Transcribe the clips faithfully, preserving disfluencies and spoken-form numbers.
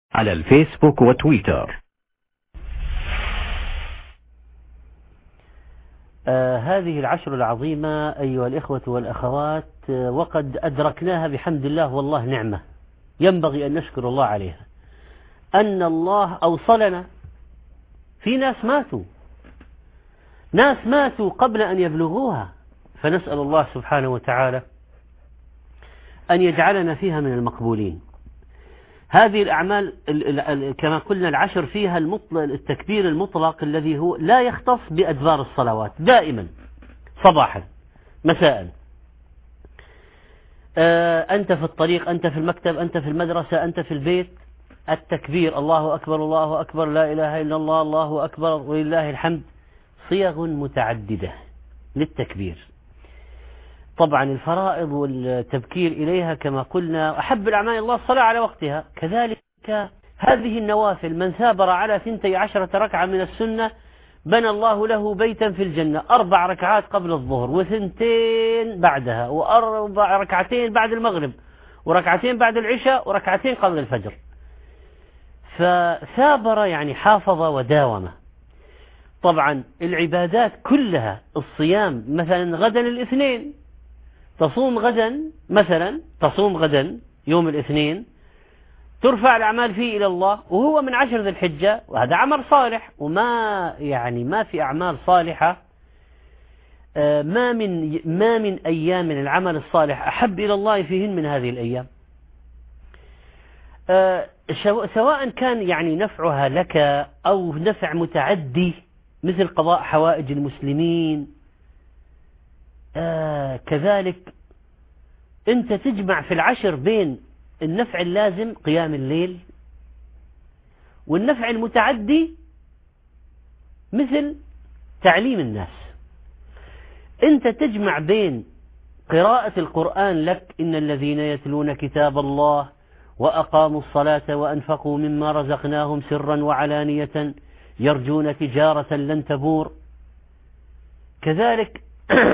على الفيسبوك وتويتر. آه هذه العشر العظيمة أيها الإخوة والأخوات، آه وقد أدركناها بحمد الله، والله نعمة ينبغي أن نشكر الله عليها، أن الله أوصلنا. في ناس ماتوا ناس ماتوا قبل أن يبلغوها، فنسأل الله سبحانه وتعالى أن يجعلنا فيها من المقبولين. هذه الأعمال كما قلنا العشر فيها التكبير المطلق الذي هو لا يختص بأدبار الصلوات، دائما صباحا مساء، أنت في الطريق، أنت في المكتب، أنت في المدرسة، أنت في البيت، التكبير الله أكبر الله أكبر لا إله إلا الله الله أكبر ولله الحمد، صيغ متعددة للتكبير. طبعا الفرائض والتبكير إليها كما قلنا أحب الأعمال الله الصلاة على وقتها، كذلك هذه النوافل، من ثابر على ثنتي عشرة ركعة من السنة بنى الله له بيتا في الجنة، أربع ركعات قبل الظهر وثنتين بعدها وأربع ركعتين بعد المغرب وركعتين بعد العشاء وركعتين قبل الفجر. فثابر يعني حافظ وداوم. طبعا العبادات كلها، الصيام مثلا غدا الاثنين، تصوم غدا مثلا، تصوم غدا يوم الاثنين، ترفع الأعمال فيه إلى الله، وهو من عشر ذي الحجة، وهذا عمل صالح. وما يعني ما في أعمال صالحة، ما من ما من أيام من العمل الصالح أحب إلى الله فيهن من هذه الأيام، سواء كان يعني نفعها لك أو نفع متعدي مثل قضاء حوائج المسلمين. آه كذلك أنت تجمع في العشر بين النفع اللازم قيام الليل والنفع المتعدي مثل تعليم الناس. أنت تجمع بين قراءة القرآن لك، إن الذين يتلون كتاب الله وأقاموا الصلاة وأنفقوا مما رزقناهم سرا وعلانية يرجون تجارة لن تبور. كذلك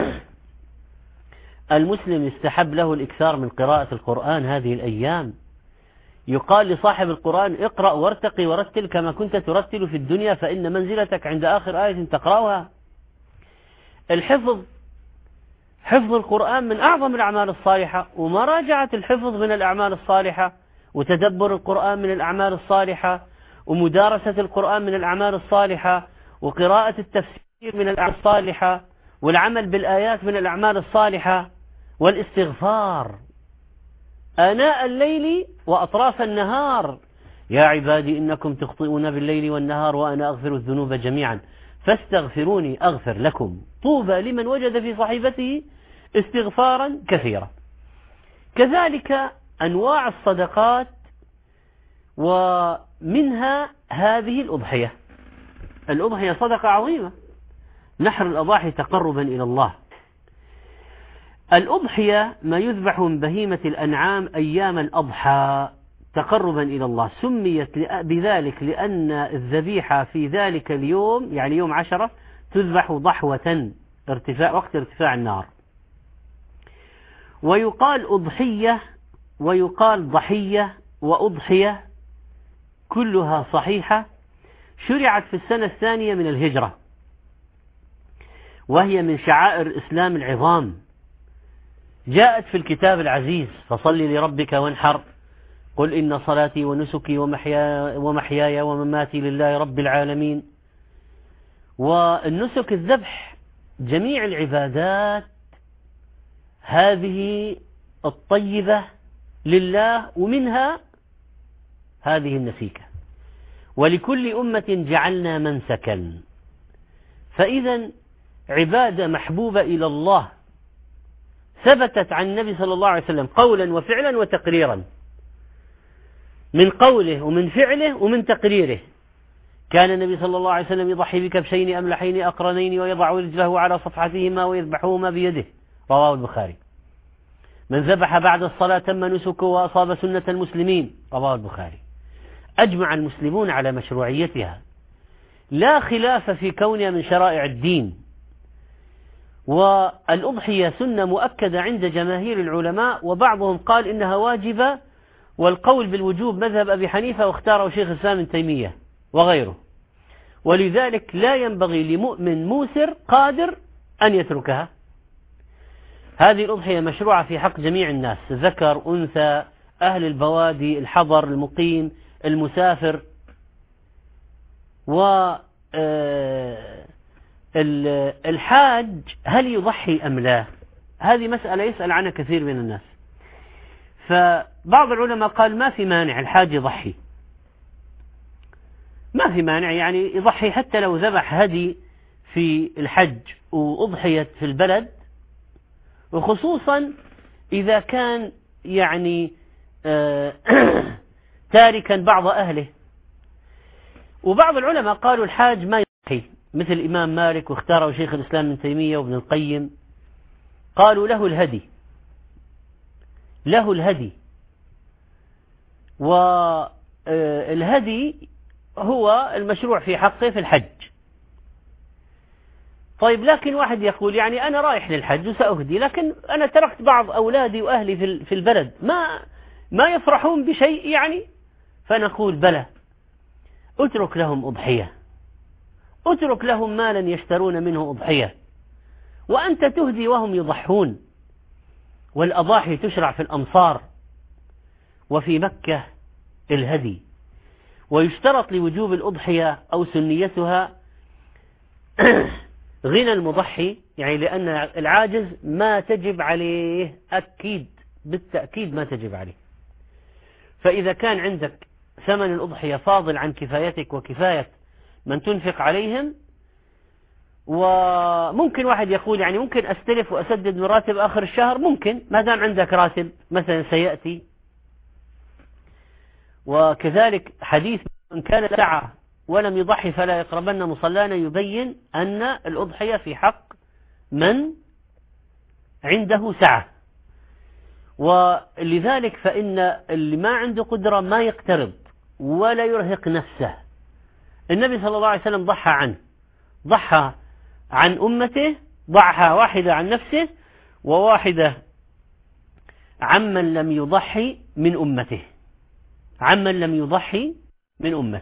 المسلم يستحب له الإكثار من قراءة القرآن هذه الأيام. يقال لصاحب القرآن اقرأ وارتقي ورتل كما كنت ترتل في الدنيا، فإن منزلتك عند آخر آية تقرأها. الحفظ، حفظ القرآن من أعظم الأعمال الصالحة، ومراجعة الحفظ من الأعمال الصالحة، وتدبر القرآن من الأعمال الصالحة، ومدارسة القرآن من الأعمال الصالحة، وقراءة التفسير من الأعمال الصالحة، والعمل بالآيات من الأعمال الصالحة، والاستغفار آناء الليل وأطراف النهار. يا عبادي إنكم تخطئون بالليل والنهار وأنا أغفر الذنوب جميعا فاستغفروني أغفر لكم. طوبى لمن وجد في صحيفته استغفارا كثيرا. كذلك أنواع الصدقات، ومنها هذه الأضحية. الأضحية صدقة عظيمة، نحر الأضاحي تقربا إلى الله. الأضحية ما يذبح من بهيمة الأنعام أيام الأضحى تقربا إلى الله، سميت بذلك لأن الذبيحة في ذلك اليوم يعني يوم عشرة تذبح ضحوة، ارتفاع وقت ارتفاع النار. ويقال أضحية ويقال ضحية وأضحية، كلها صحيحة. شرعت في السنة الثانية من الهجرة، وهي من شعائر الإسلام العظام. جاءت في الكتاب العزيز فصل لربك وانحر، قل إن صلاتي ونسكي ومحياي, ومحياي ومماتي لله رب العالمين. والنسك الذبح، جميع العبادات هذه الطيبة لله، ومنها هذه النسيكة. ولكل أمة جعلنا منسكا، فإذا عبادة محبوبة إلى الله ثبتت عن النبي صلى الله عليه وسلم قولا وفعلا وتقريرا، من قوله ومن فعله ومن تقريره. كان النبي صلى الله عليه وسلم يضحي بكبشين أملحين أقرنين ويضع رجله على صفحتهما ويذبحهما بيده، رواه البخاري. من ذبح بعد الصلاة تم نسكه وأصاب سنة المسلمين، رواه البخاري. أجمع المسلمون على مشروعيتها، لا خلاف في كونها من شرائع الدين. والأضحية سنة مؤكدة عند جماهير العلماء، وبعضهم قال إنها واجبة والقول بالوجوب مذهب أبي حنيفة واختاره شيخ الإسلام ابن تيمية وغيره، ولذلك لا ينبغي لمؤمن موسر قادر أن يتركها. هذه الأضحية مشروعة في حق جميع الناس، ذكر أنثى، أهل البوادي، الحضر، المقيم، المسافر. والحاج هل يضحي أم لا؟ هذه مسألة يسأل عنها كثير من الناس. فبعض العلماء قال ما في مانع الحاج يضحي، ما في مانع، يعني يضحي حتى لو ذبح هدي في الحج وأضحيت في البلد، وخصوصا إذا كان يعني تاركا بعض أهله. وبعض العلماء قالوا الحاج ما يضحي، مثل الإمام مالك واختاره شيخ الإسلام ابن تيمية وابن القيم، قالوا له الهدي، له الهدي، والهدي هو المشروع في حقه في الحج. طيب لكن واحد يقول يعني أنا رايح للحج وسأهدي، لكن أنا تركت بعض أولادي وأهلي في البلد، ما ما يفرحون بشيء يعني. فنقول بلى، اترك لهم أضحية، اترك لهم مالا يشترون منه أضحية، وأنت تهدي وهم يضحون. والأضاحي تشرع في الأمصار وفي مكة الهدي، ويشترط لوجوب الأضحية أو سنيتها غنى المضحي، يعني لأن العاجز ما تجب عليه، أكيد بالتأكيد ما تجب عليه. فإذا كان عندك ثمن الأضحية فاضل عن كفايتك وكفاية من تنفق عليهم، وممكن واحد يقول يعني ممكن أستلف وأسدد من راتب آخر الشهر، ممكن ما دام عندك راتب مثلا سيأتي. وكذلك حديث من كان سعى ولم يضحي فلا يقربن مصلانا يبين أن الأضحية في حق من عنده سعة. ولذلك فإن اللي ما عنده قدرة ما يقترض ولا يرهق نفسه. النبي صلى الله عليه وسلم ضحى عنه، ضحى عن أمته، ضحى واحدة عن نفسه وواحدة عمن لم يضحي من أمته، عمن لم يضحي من أمه.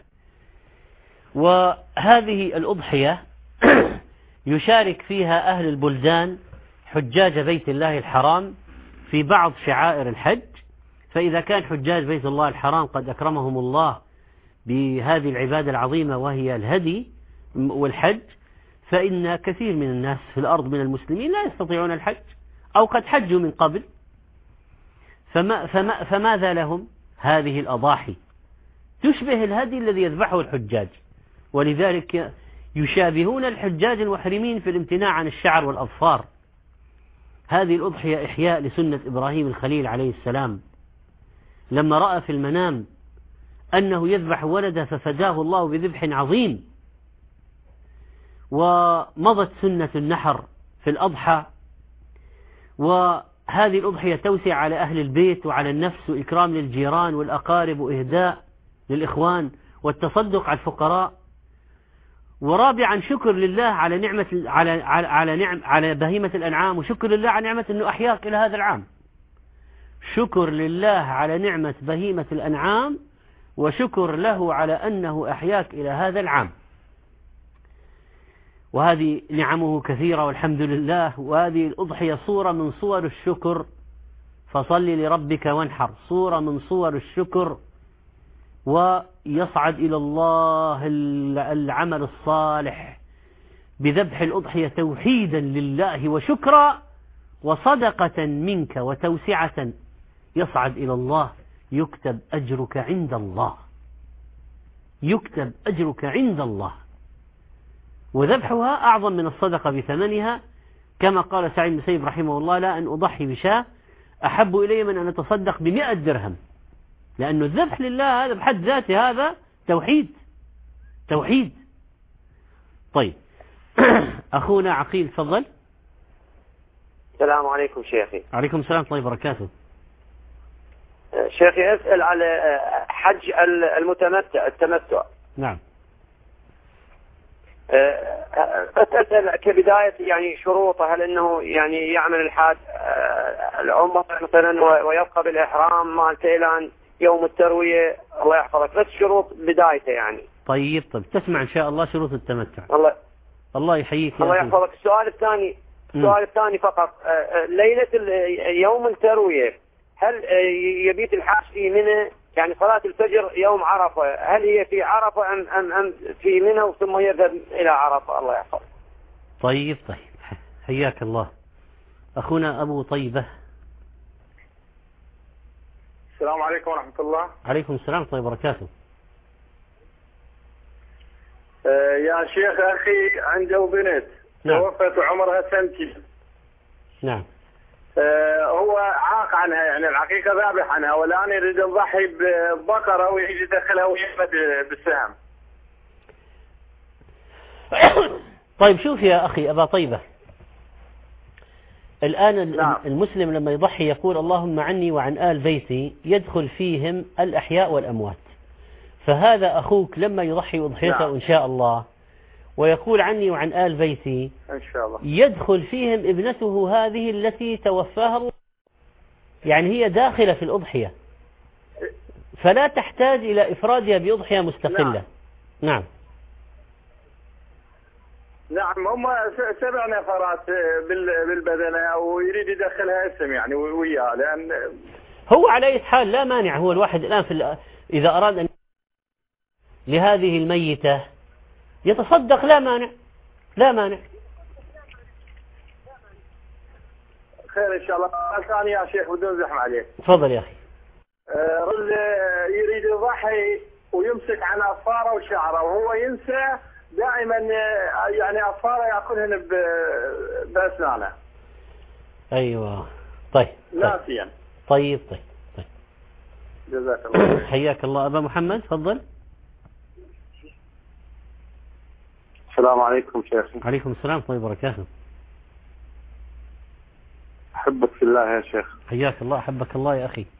وهذه الأضحية يشارك فيها أهل البلدان حجاج بيت الله الحرام في بعض شعائر الحج. فإذا كان حجاج بيت الله الحرام قد أكرمهم الله بهذه العبادة العظيمة وهي الهدي والحج، فإن كثير من الناس في الأرض من المسلمين لا يستطيعون الحج أو قد حجوا من قبل، فما فما فماذا لهم؟ هذه الأضاحي تشبه الهدي الذي يذبحه الحجاج، ولذلك يشابهون الحجاج المحرمين في الامتناع عن الشعر والأظفار. هذه الأضحية إحياء لسنة إبراهيم الخليل عليه السلام، لما رأى في المنام أنه يذبح ولده ففداه الله بذبح عظيم. ومضت سنة النحر في الأضحى، وهذه الأضحية توسع على أهل البيت وعلى النفس، وإكرام للجيران والأقارب، وإهداء للإخوان، والتصدق على الفقراء. ورابعا شكر لله على نعمة على على على نعم على بهيمة الأنعام، وشكر لله على نعمة أنه أحياك إلى هذا العام. شكر لله على نعمة بهيمة الأنعام، وشكر له على أنه أحياك إلى هذا العام. وهذه نعمه كثيرة والحمد لله. وهذه الأضحية صورة من صور الشكر، فصل لربك وانحر، صورة من صور الشكر. ويصعد إلى الله العمل الصالح بذبح الأضحية توحيدا لله وشكرا وصدقة منك وتوسعة، يصعد إلى الله، يكتب أجرك عند الله، يكتب أجرك عند الله. وذبحها أعظم من الصدقة بثمنها، كما قال سعيد بن المسيب رحمه الله: لا أن أضحي بشاة أحب إلي من أن أتصدق بمئة درهم، لأنه الذبح لله هذا بحد ذاته هذا توحيد، توحيد. طيب أخونا عقيل تفضل. السلام عليكم شيخي. عليكم السلام ورحمة الله وبركاته. شيخي أسأل على حج المتمتع التمتع. نعم. أسأل كبداية يعني شروطه، هل أنه يعني يعمل الحاج العمرة مثلا ويبقى بالإحرام مالته إلى أن يوم التروية الله يحفظك، بس شروط بدايته يعني. طيب طيب تسمع إن شاء الله شروط التمتع. الله الله يحييك يا الله أخي. يحفظك. السؤال الثاني السؤال الثاني فقط، ليلة يوم التروية هل يبيت الحاج في منى؟ يعني صلاة الفجر يوم عرفة هل هي في عرفة أم أم أم في منى ثم يذهب إلى عرفة؟ الله يحفظك. طيب طيب حياك الله. أخونا أبو طيبة. السلام عليكم ورحمة الله. عليكم السلام ورحمة الله وبركاته. آه يا شيخ أخي عنده بنت نعم. توفت وعمرها سنتين. نعم. آه هو عاق عنها، يعني العقيقة ذابح عنها، والآن يريد يضحي ببقرة ويجي يدخلها ويحمد بالسهم. طيب شوف يا أخي أبا طيبة، الآن نعم. المسلم لما يضحي يقول اللهم عني وعن آل بيتي، يدخل فيهم الأحياء والأموات. فهذا أخوك لما يضحي أضحيته نعم. إن شاء الله ويقول عني وعن آل بيتي، إن شاء الله يدخل فيهم ابنته هذه التي توفاها الله، يعني هي داخلة في الأضحية، فلا تحتاج إلى إفرادها بأضحية مستقلة. نعم. نعم. نعم هم سبع نفرات بالبدنة ويريد يدخلها اسم يعني وياه، لأن هو على أي حال لا مانع. هو الواحد الآن في إذا أراد أن لهذه الميتة يتصدق، لا مانع لا مانع. خير إن شاء الله. ثاني يا شيخ بدون زحمة عليك. تفضل يا أخي. رجل يريد يضحي ويمسك عن أظفاره وشعره وهو ينسى دائما، يعني أظفاره يأكلهن بأسنانه. أيوة. طيب ناسيا. طيب طيب طيب جزاك الله. حياك الله. أبا محمد تفضل. السلام عليكم شيخ. عليكم السلام ورحمة الله وبركاته. أحبك في الله يا شيخ. حياك الله. أحبك الله يا أخي.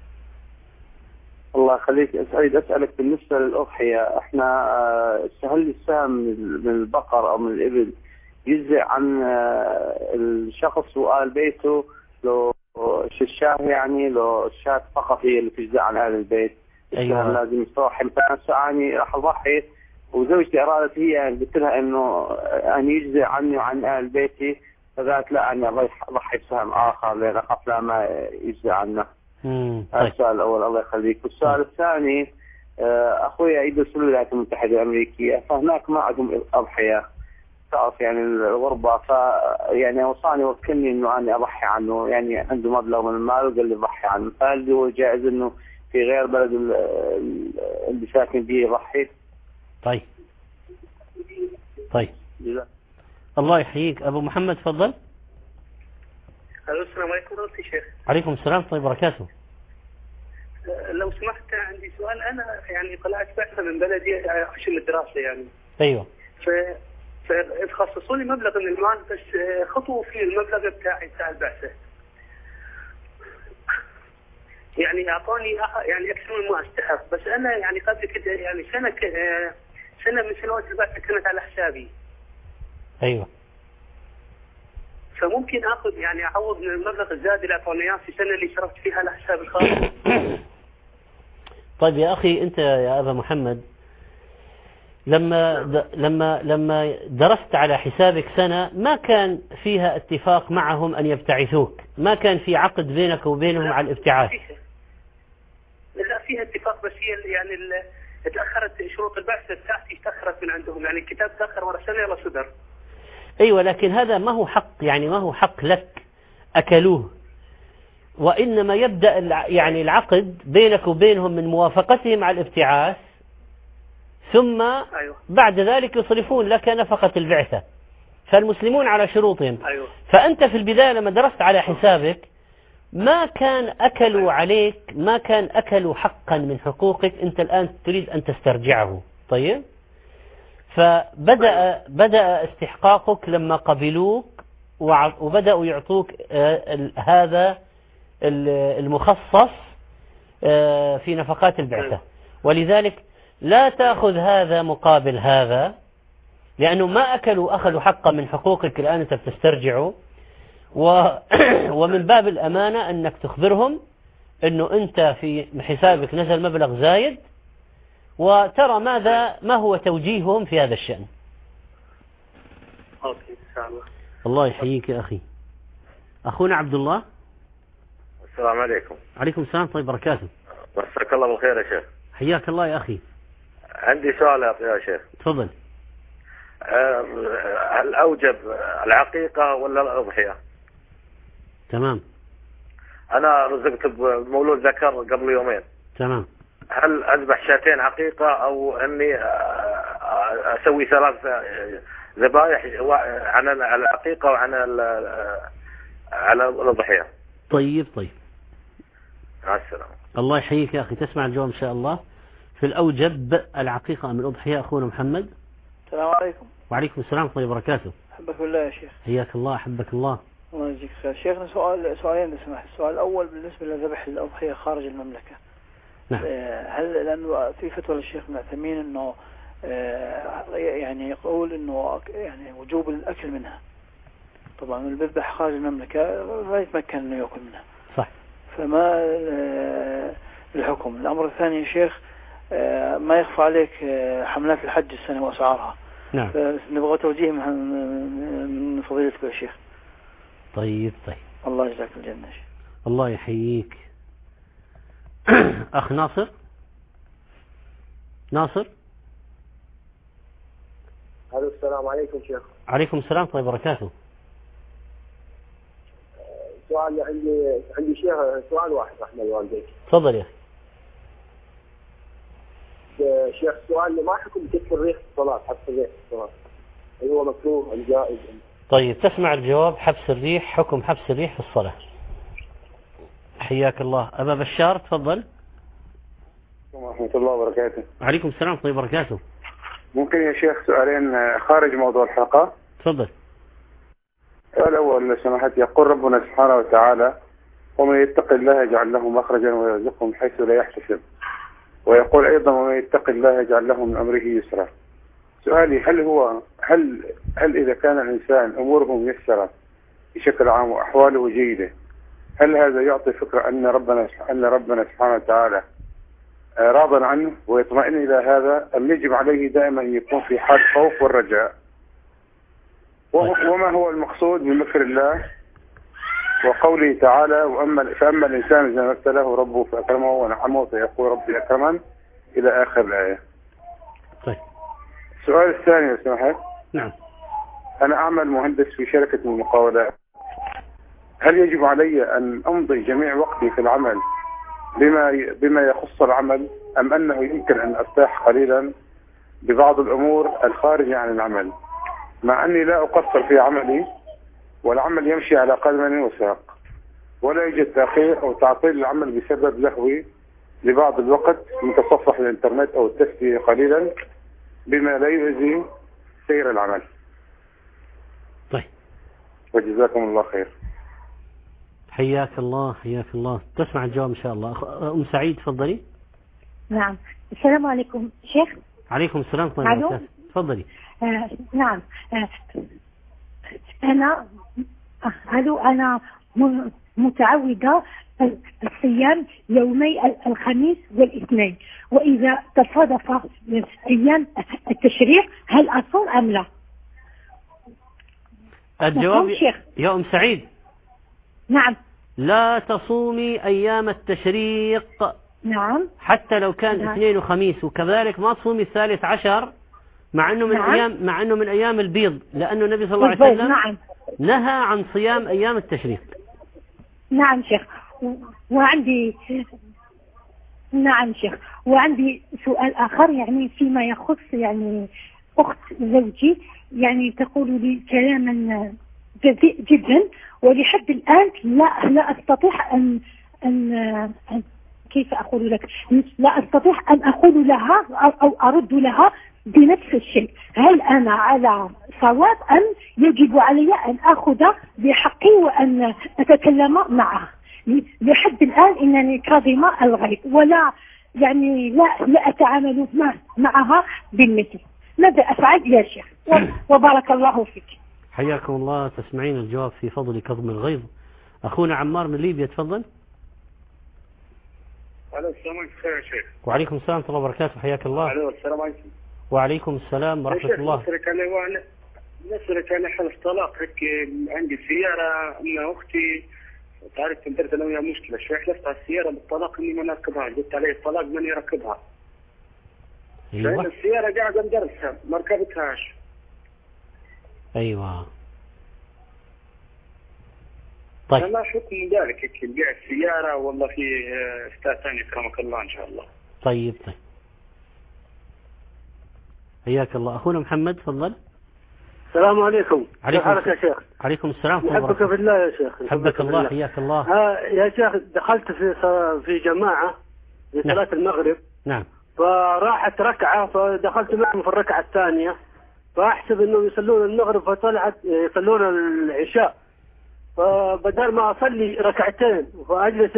الله يخليك. أريد أسألك بالنسبة للأضحية، إحنا هل السهم من البقر أو من الإبل يجزئ عن الشخص وآل بيته؟ لو الشاه يعني لو الشاة فقط هي اللي تجزئ عن أهل البيت. أيوة. لازم يصرح. مثلا أنا راح أضحي وزوجتي أرادت هي يعني قلت لها إنه أن يجزئ عني وعن أهل بيتي، فقالت لا أنا أضحي بسهم آخر لأن أخاف لا ما يجزئ عنه. هذا السؤال الأول. الله يخليك. والسؤال الثاني، أخوي يدرس في الولايات المتحدة الأمريكية، فهناك ما عندهم أضحية، تعرف يعني الغربة، ف يعني وصاني وكلني إنه أنا أضحي عنه، يعني عنده مبلغ من المال وقال لي أضحي عنه، فهل هو جائز إنه في غير بلد اللي ساكن فيه يضحي؟ طيب طيب جزاك الله يحييك. أبو محمد تفضل. السلام عليكم ورحمة الله شيخ. عليكم السلام ورحمة الله وبركاته. لو سمحت عندي سؤال. أنا يعني طلعت بعثة من بلدي عشان الدراسة يعني. أيوة. ف فتخصصوا لي مبلغ من المال، بس خطوا في المبلغ بتاعي بتاع البعثة. يعني أعطوني يعني أكثر مما أستحق، بس أنا يعني قبل كده يعني سنة ك... سنة من سنوات البعثة كانت على حسابي. أيوة. فممكن اخذ يعني اعوض من المبلغ الزائد اللي اعطوني اياه في السنه اللي شرفت فيها على حساب الخاص. طيب يا اخي انت يا ابا محمد، لما د... لما لما درست على حسابك سنه ما كان فيها اتفاق معهم ان يبتعثوك، ما كان في عقد بينك وبينهم على الابتعاث. لا فيها اتفاق، بس هي يعني ال... تاخرت شروط البعثه بتاعتي، تاخرت من عندهم، يعني الكتاب تاخر ورا سنه يلا صدر. أيوة، لكن هذا ما هو حق، يعني ما هو حق لك أكلوه، وإنما يبدأ يعني العقد بينك وبينهم من موافقتهم على الابتعاث، ثم بعد ذلك يصرفون لك نفقة البعثة. فالمسلمون على شروطهم. فأنت في البداية لما درست على حسابك ما كان أكلوا عليك، ما كان أكلوا حقا من حقوقك، أنت الآن تريد أن تسترجعه. طيب، فبدأ بدأ استحقاقك لما قبلوك وبدأوا يعطوك هذا المخصص في نفقات البعثة، ولذلك لا تأخذ هذا مقابل هذا، لأنه ما أكلوا أخذوا حقا من حقوقك، الآن أنت بتسترجعه. ومن باب الأمانة أنك تخبرهم أنه أنت في حسابك نزل مبلغ زايد، وترى ماذا ما هو توجيههم في هذا الشأن. أوكي إن شاء الله. الله يحييك يا أخي. أخونا عبد الله. السلام عليكم. عليكم السلام طيب بركاته. مساك الله بالخير يا شيخ. حياك الله يا أخي. عندي سؤال يا شيخ. تفضل. هل أوجب العقيقة ولا الأضحية؟ تمام. أنا رزقت بمولود ذكر قبل يومين. تمام. هل أذبح شاتين عقيقة أو أني أسوي ثلاث ذبائح عن العقيقة وعن على الأضحية؟ طيب طيب. مع السلامة. الله يحييك يا أخي. تسمع الجواب إن شاء الله. في الأوجب العقيقة أم الأضحية أخونا محمد؟ السلام عليكم. وعليكم السلام ورحمة الله وبركاته. أحبك بالله يا شيخ. حياك الله. أحبك الله. الله يجزيك خير. شيخنا سؤال سؤالين لو سمحت. السؤال الأول بالنسبة لذبح الأضحية خارج المملكة. نعم. هل لأنه في فتوى للشيخ ابن عثيمين إنه يعني يقول إنه يعني وجوب الأكل منها. طبعا اللي بيذبح خارج المملكة لا يتمكن إنه يأكل منها. صح. فما الحكم؟ الأمر الثاني يا شيخ، ما يخفى عليك حملات الحج السنة وأسعارها. نعم. فنبغى توجيه من فضيلتك يا شيخ. طيب طيب. الله يجزاك الجنة. الله يحييك. أخ ناصر. ناصر. الو السلام عليكم شيخ. عليكم السلام ورحمة الله وبركاته. سؤال عندي عندي شيخ، سؤال واحد رحمة الوالديك. تفضل يا أخي. شيخ سؤال، ما حكم كف الريح في الصلاة؟ حبس الريح في الصلاة هل هو مكروه أم جائز؟ طيب تسمع الجواب. حبس الريح، حكم حبس الريح في الصلاة. حياك الله. أبا بشار تفضل. ورحمة الله وبركاته. عليكم السلام ورحمة الله وبركاته. ممكن يا شيخ سؤالين خارج موضوع الحلقة؟ تفضل. السؤال الأول لو سمحت، يقول ربنا سبحانه وتعالى: ومن يتق الله يجعل له مخرجا ويرزقه من حيث لا يحتسب. ويقول أيضا: ومن يتق الله يجعل له من أمره يسرا. سؤالي، هل هو هل هل إذا كان الإنسان أموره ميسرة بشكل عام وأحواله جيدة، هل هذا يعطي فكرة أن ربنا أن ربنا سبحانه وتعالى راض عنه ويطمئن إلى هذا، أم يجب عليه دائما أن يكون في حال خوف والرجاء؟ وما هو المقصود من مكر الله وقوله تعالى: وأما فأما الإنسان إذا ما ابتلاه ربه فأكرمه ونعمه فيقول ربي أكرمن إلى آخر الآية. طيب. السؤال الثاني لو سمحت. نعم. أنا أعمل مهندس في شركة المقاولات، هل يجب علي أن أمضي جميع وقتي في العمل بما بما يخص العمل، أم أنه يمكن أن أرتاح قليلا ببعض الأمور الخارجة عن العمل، مع أني لا أقصر في عملي والعمل يمشي على قدم وساق، ولا يوجد تأخير أو تعطيل العمل بسبب لهوي لبعض الوقت من تصفح الإنترنت أو التسلية قليلا بما لا يؤذي سير العمل؟ طيب. وجزاكم الله خير. حياك الله. حياك الله. تسمع الجواب إن شاء الله. أم سعيد تفضلي. نعم. السلام عليكم شيخ. عليكم السلام ورحمة الله وبركاته. تفضلي. آه نعم. آه أنا هلو أنا متعودة الصيام يومي الخميس والاثنين، وإذا تصادف أيام التشريق هل أصوم أم لا؟ الجواب يا أم سعيد. نعم. لا تصومي أيام التشريق. نعم. حتى لو كان نعم. اثنين وخميس، وكذلك ما تصومي الثالث عشر مع أنه من نعم. أيام مع أنه من أيام البيض، لأنه النبي صلى الله عليه وسلم نعم. نهى عن صيام أيام التشريق. نعم شيخ. وعندي نعم شيخ وعندي سؤال آخر، يعني فيما يخص يعني أخت زوجي، يعني تقول لي كلاما جزيء جدا، ولحد الآن لا لا أستطيع أن أن كيف أقول لك لا أستطيع أن أقول لها أو أرد لها بنفس الشيء. هل أنا على صواب أم يجب علي أن أخذ بحقي وأن أتكلم معها؟ لحد الآن إنني كاظمة الغيظ ولا يعني لا لا أتعامل معها بالمثل. ماذا أفعل يا شيخ؟ وبارك الله فيك. حياكم الله. تسمعين الجواب في فضل كظم الغيظ. أخونا عمار من ليبيا تفضل. الو السلام عليكم يا شيخ. وعليكم السلام ورحمة الله وبركاته، حياك الله. الو السلام عليكم. وعليكم السلام ورحمة الله. نسألك على وانا نسألك على حل الطلاق هيك. عندي سيارة أن أختي تعرف درت أنا وياها مشكلة شوي، حلفت على السيارة بالطلاق إني ما نركبها، قلت عليه الطلاق ماني أركبها. أيوة. لأن السيارة قاعدة ندرسها ما ركبتهاش. أيوة. طيب. فما حكم ذلك هيك بيع السيارة ولا في أشياء ثانية كرمك الله إن شاء الله. طيب طيب. حياك الله. أخونا محمد تفضل. السلام عليكم. عليكم السلام يا شيخ. عليكم السلام. حبك في الله يا شيخ. حبك الله حياك الله. ها يا شيخ دخلت في في جماعة في صلاة نعم. المغرب. نعم. فراحت ركعة فدخلت معهم في الركعة الثانية فأحسب إنهم يصلون المغرب فطلعت يصلون العشاء، فبدل ما أصلي ركعتين فأجلس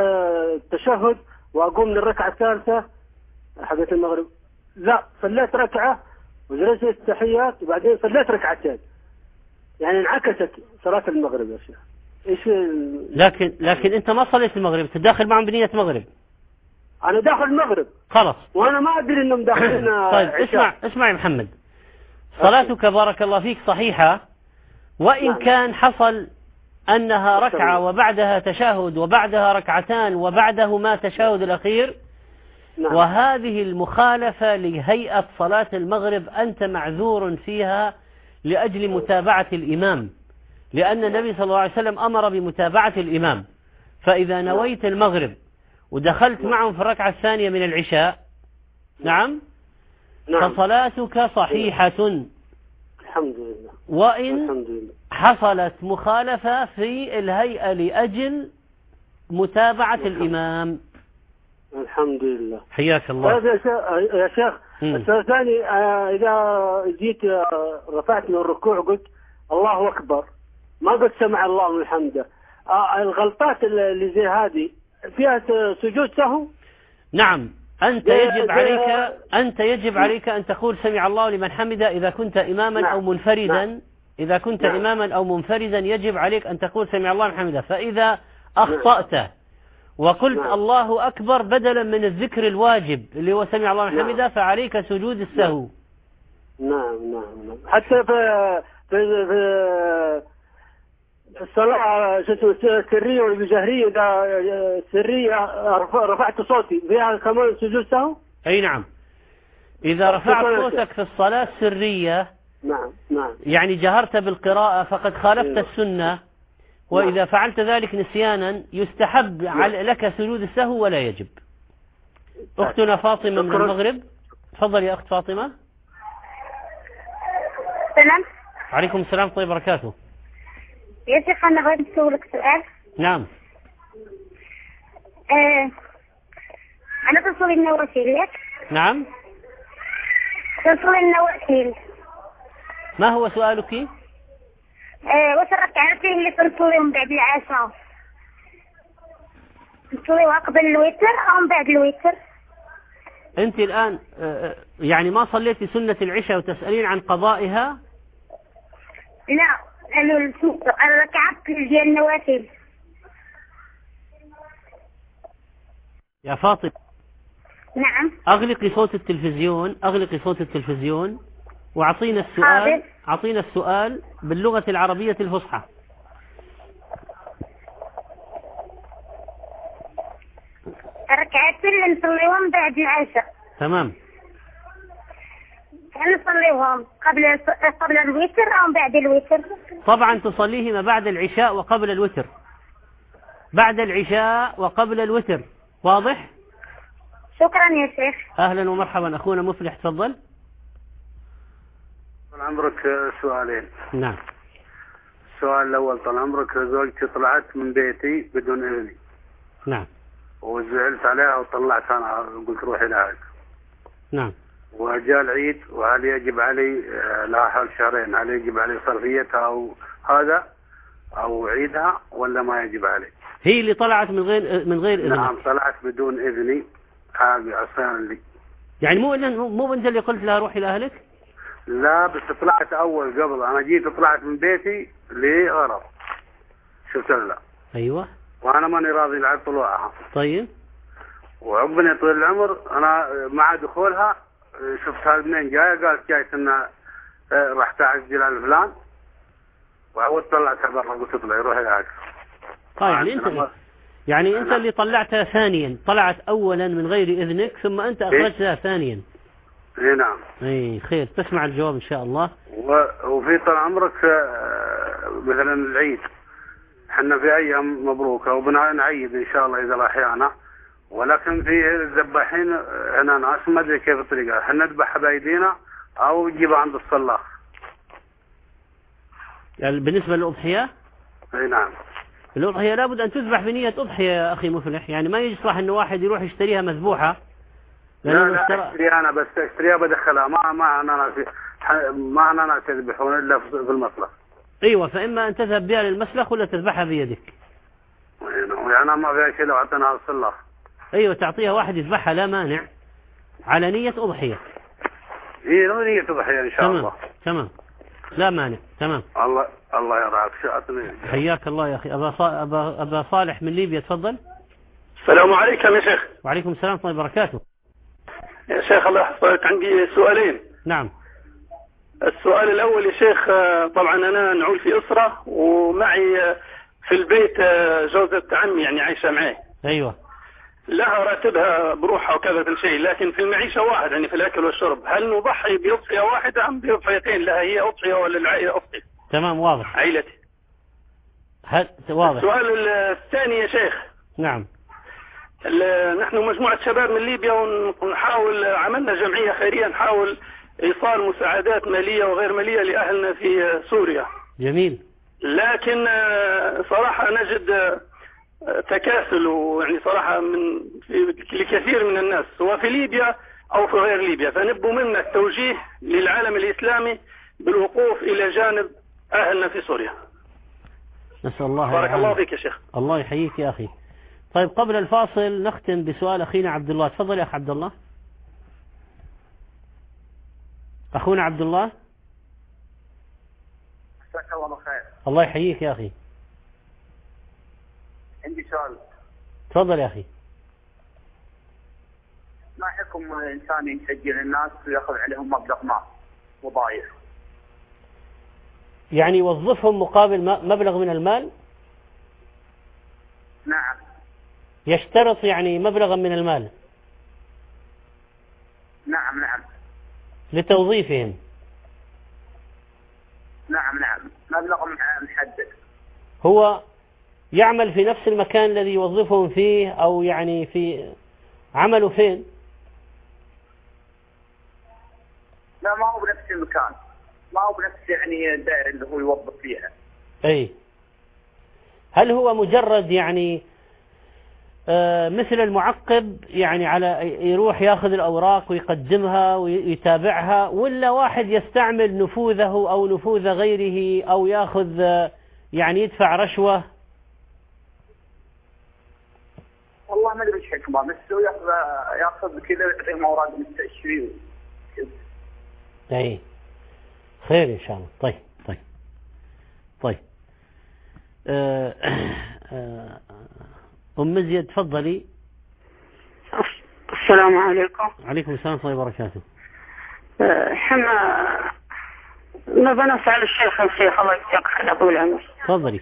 التشهد وأقوم من الركعة الثالثة حقت المغرب، لا صليت ركعة وجلست التحيات وبعدين صليت ركعتين، يعني انعكست صلاة المغرب يا شيخ. ايش ال... لكن لكن انت ما صليت المغرب، تداخل معهم بنية مغرب. انا داخل المغرب خلاص وانا ما ادري انهم داخلين. طيب اسمع اسمع يا محمد، صلاتك بارك الله فيك صحيحة، وإن نعم. كان حصل أنها ركعة وبعدها تشهد وبعدها ركعتان وبعدهما تشهد الأخير. نعم. وهذه المخالفة لهيئة صلاة المغرب أنت معذور فيها لأجل متابعة الإمام، لأن النبي صلى الله عليه وسلم أمر بمتابعة الإمام، فإذا نويت المغرب ودخلت معهم في الركعة الثانية من العشاء نعم, نعم. فصلاتك صحيحة الحمد لله. وإن الحمد لله. حصلت مخالفة في الهيئة لأجل متابعة الإمام. الحمد لله. حياك الله. يا شيخ السؤال الثاني، إذا جيت رفعت من الركوع قلت الله أكبر ما قلت سمع الله من حمده، الغلطات اللي زي هذه فيها سجود سهو؟ نعم. أنت يجب عليك أنت يجب عليك أن تقول سمع الله لمن حمده إذا كنت إماما نعم. أو منفردا. نعم. إذا كنت نعم. إماما أو منفردا يجب عليك أن تقول سمع الله لمن حمده. فإذا أخطأت نعم. وقلت نعم. الله أكبر بدلا من الذكر الواجب اللي هو سمع الله لمن حمده نعم. فعليك سجود السهو. نعم نعم نعم. حتى في في في الصلاة السرية والجهرية إذا سرية رفعت صوتي فيها كمان سجود سهو؟ أي نعم. إذا رفعت صوتك في الصلاة السرية نعم نعم يعني جهرت بالقراءة فقد خالفت السنة، وإذا نعم. فعلت ذلك نسيانا يستحب نعم. لك سجود السهو ولا يجب. أختنا فاطمة من المغرب، تفضل يا أخت فاطمة. سلام. عليكم السلام طيب بركاته. يا شيخ أنا بغيت أسألك سؤال. نعم. آه أنا تصلي النوافل لك؟ نعم. تصلي النوافل. ما هو سؤالك؟ آه وش الركعتين اللي تصليهم بعد العشاء؟ تصليها قبل الوتر أو بعد الوتر؟ أنت الآن آه يعني ما صليتي سنة العشاء وتسألين عن قضائها؟ لا الركعات ديال النوافل. يا فاطمة. نعم. أغلقي صوت التلفزيون، أغلقي صوت التلفزيون وأعطينا السؤال، أعطينا السؤال باللغة العربية الفصحى. الركعتين اللي نصليهم بعد العشاء. تمام. هل نصليهم قبل قبل الوتر أو بعد الوتر؟ طبعا تصليهما بعد العشاء وقبل الوتر. بعد العشاء وقبل الوتر، واضح؟ شكرا يا شيخ. أهلا ومرحبا. أخونا مفلح تفضل. طال عمرك سؤالين. نعم. السؤال الأول، طال عمرك زوجتي طلعت من بيتي بدون إذني. نعم. وزعلت عليها وطلعت أنا قلت روحي لهاك. نعم. وجاء العيد، وهل يجب علي لها حول شهرين هل يجب علي صرفيتها أو هذا أو عيدها ولا ما يجب علي؟ هي اللي طلعت من غير من غير إذنك. نعم طلعت بدون إذني، هذه عصيان لي. يعني مو مو أنت اللي قلت لها روحي لأهلك؟ لا بس طلعت أول قبل، أنا جيت طلعت من بيتي لغرض شفت لها. أيوة. وأنا ماني راضي على طلوعها. طيب. وربنا يطول العمر. أنا مع دخولها شفت هذا منين جاية، قالت جاية إنها راح تعزل على فلان، وعود طلعتها برا قلت اطلعي روحي هاك. طيب يعني أنت يعني أنت اللي طلعتها ثانيا، طلعت أولا من غير إذنك ثم أنت أخرجتها ثانيا. إيه نعم. إيه خير، تسمع الجواب إن شاء الله. وفي طال عمرك مثلا العيد حنا في أيام مبروكة وبنعيد إن شاء الله إذا أحيانا، ولكن في الذباحين هنا ناس ما أدري كيف الطريقة، حنا نذبحها بأيدينا أو نجيبها عند الصلاة. يعني بالنسبة للأضحية؟ أي نعم. الأضحية لابد أن تذبح بنية أضحية يا أخي مفلح، يعني ما يصلح إنه واحد يروح يشتريها مذبوحة. لا لا اشتريها أنا بس اشتريها بدخلها، ما ما أنا ناس ما أنا ناس يذبحون إلا في المسلخ. أيوة، فإما أن تذهب بها للمسلخ ولا تذبحها بيدك. يعني أنا ما فيها شيء لو أعطيناها الصلاة. أيوة تعطيها واحد يذبحها لا مانع، على نية أضحية. هي نية أضحية إن شاء تمام. الله. تمام لا مانع. تمام. الله الله يرعاك. شاءتني. حياك الله يا أخي. أبا أبا أبا صالح من ليبيا تفضل. السلام عليكم يا شيخ. وعليكم السلام ورحمة الله وبركاته. يا شيخ الله يحفظك، عندي سؤالين. نعم. السؤال الأول يا شيخ، طبعا أنا نعول في أسرة ومعي في البيت جوزة عمي يعني عايشة معي. أيوة. لها راتبها بروحها وكذا كل شيء، لكن في المعيشة واحد يعني في الأكل والشرب. هل نضحي بأضحية واحدة أم بأضحيتين؟ لها هي أضحية ولا العائلة أضحية؟ تمام واضح. عائلتي. هل واضح. السؤال الثاني يا شيخ. نعم. نحن مجموعة شباب من ليبيا ونحاول، عملنا جمعية خيرية نحاول إيصال مساعدات مالية وغير مالية لأهلنا في سوريا. جميل. لكن صراحة نجد تكاسل، ويعني صراحة من لكثير من الناس سواء في ليبيا أو في غير ليبيا، فنبو منا التوجيه للعالم الإسلامي بالوقوف إلى جانب أهلنا في سوريا. نسأل الله. بارك الله فيك يا شيخ. الله يحييك يا أخي. طيب قبل الفاصل نختم بسؤال أخينا عبد الله. تفضل يا أخ عبد الله. أخونا عبد الله. مساك الله بالخير. الله يحييك يا أخي. عندي سؤال. تفضل يا أخي. ما حكم إنسان يسجل الناس ويأخذ عليهم مبلغ مال وظائف؟ يعني يوظفهم مقابل مبلغ من المال؟ نعم. يشترط يعني مبلغا من المال؟ نعم نعم. لتوظيفهم؟ نعم نعم، مبلغ محدد. هو يعمل في نفس المكان الذي يوظفهم فيه، أو يعني في عمله فين؟ لا ما هو بنفس المكان، ما هو بنفس يعني الدائرة اللي هو يوظف فيها. أي. هل هو مجرد يعني آه مثل المعقب، يعني على يروح ياخذ الأوراق ويقدمها ويتابعها، ولا واحد يستعمل نفوذه أو نفوذ غيره أو ياخذ آه يعني يدفع رشوة؟ والله ما ادري ايش حكمه، بس هو ياخذ ياخذ كذا ويعطيهم اوراق مستشفي. اي خير ان شاء الله. طيب طيب طيب آه آه ام مزيد تفضلي. السلام عليكم. عليكم السلام ورحمه الله وبركاته. احنا نبغى نسأل الشيخ الشيخ الله يجزاك خير طول العمر. تفضلي.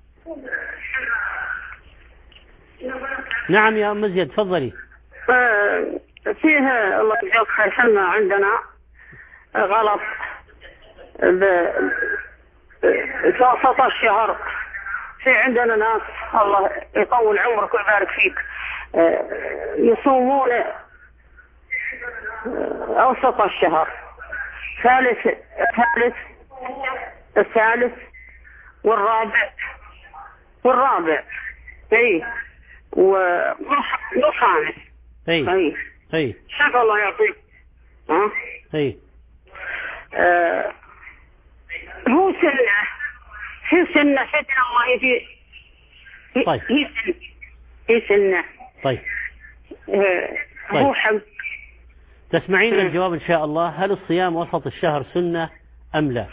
نعم يا أم مزيد تفضلي. فيه الله يجزاك خير، حنا عندنا غلط بوسط الشهر. في عندنا ناس الله يطول عمرك ويبارك فيك يصومون أوسط الشهر، ثالث الثالث الثالث والرابع والرابع اي وخامس. اي اي اي شكرا الله يعطيك. ها اي آه هو سنة في سنة فتنة الله يجي. طيب هي سنة هي سنة طيب آه طيب. هو حق. تسمعين الجواب إن شاء الله. هل الصيام وسط الشهر سنة أم لا؟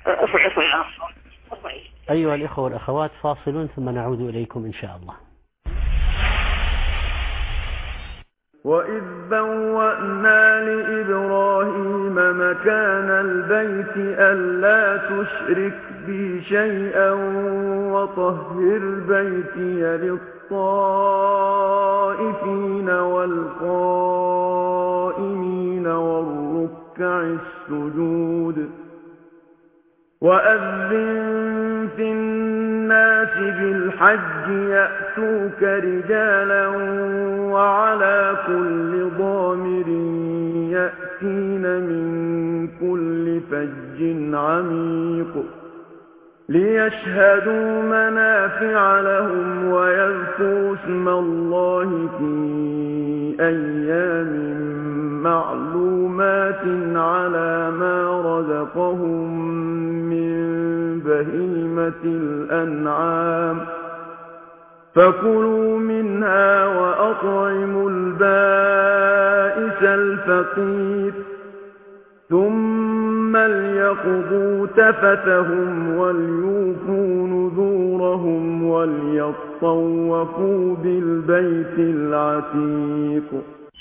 أيها الإخوة والأخوات فاصلون ثم نعود إليكم إن شاء الله. وإذ بوأنا لإبراهيم مكان البيت ألا تشرك بي شيئا وطهر بيتي للطائفين والقائمين والركع السجود وأذن في الناس بالحج يأتوك رجالا وعلى كل ضامر يأتين من كل فج عميق ليشهدوا منافع لهم ويذكروا اسم الله في أيام معلومات على ما رزقهم من بهيمة الأنعام فكلوا منها وأطعموا البائس الفقير ثم ليقضوا تفتهم وليوفوا نذورهم وليطوفوا بالبيت العتيق.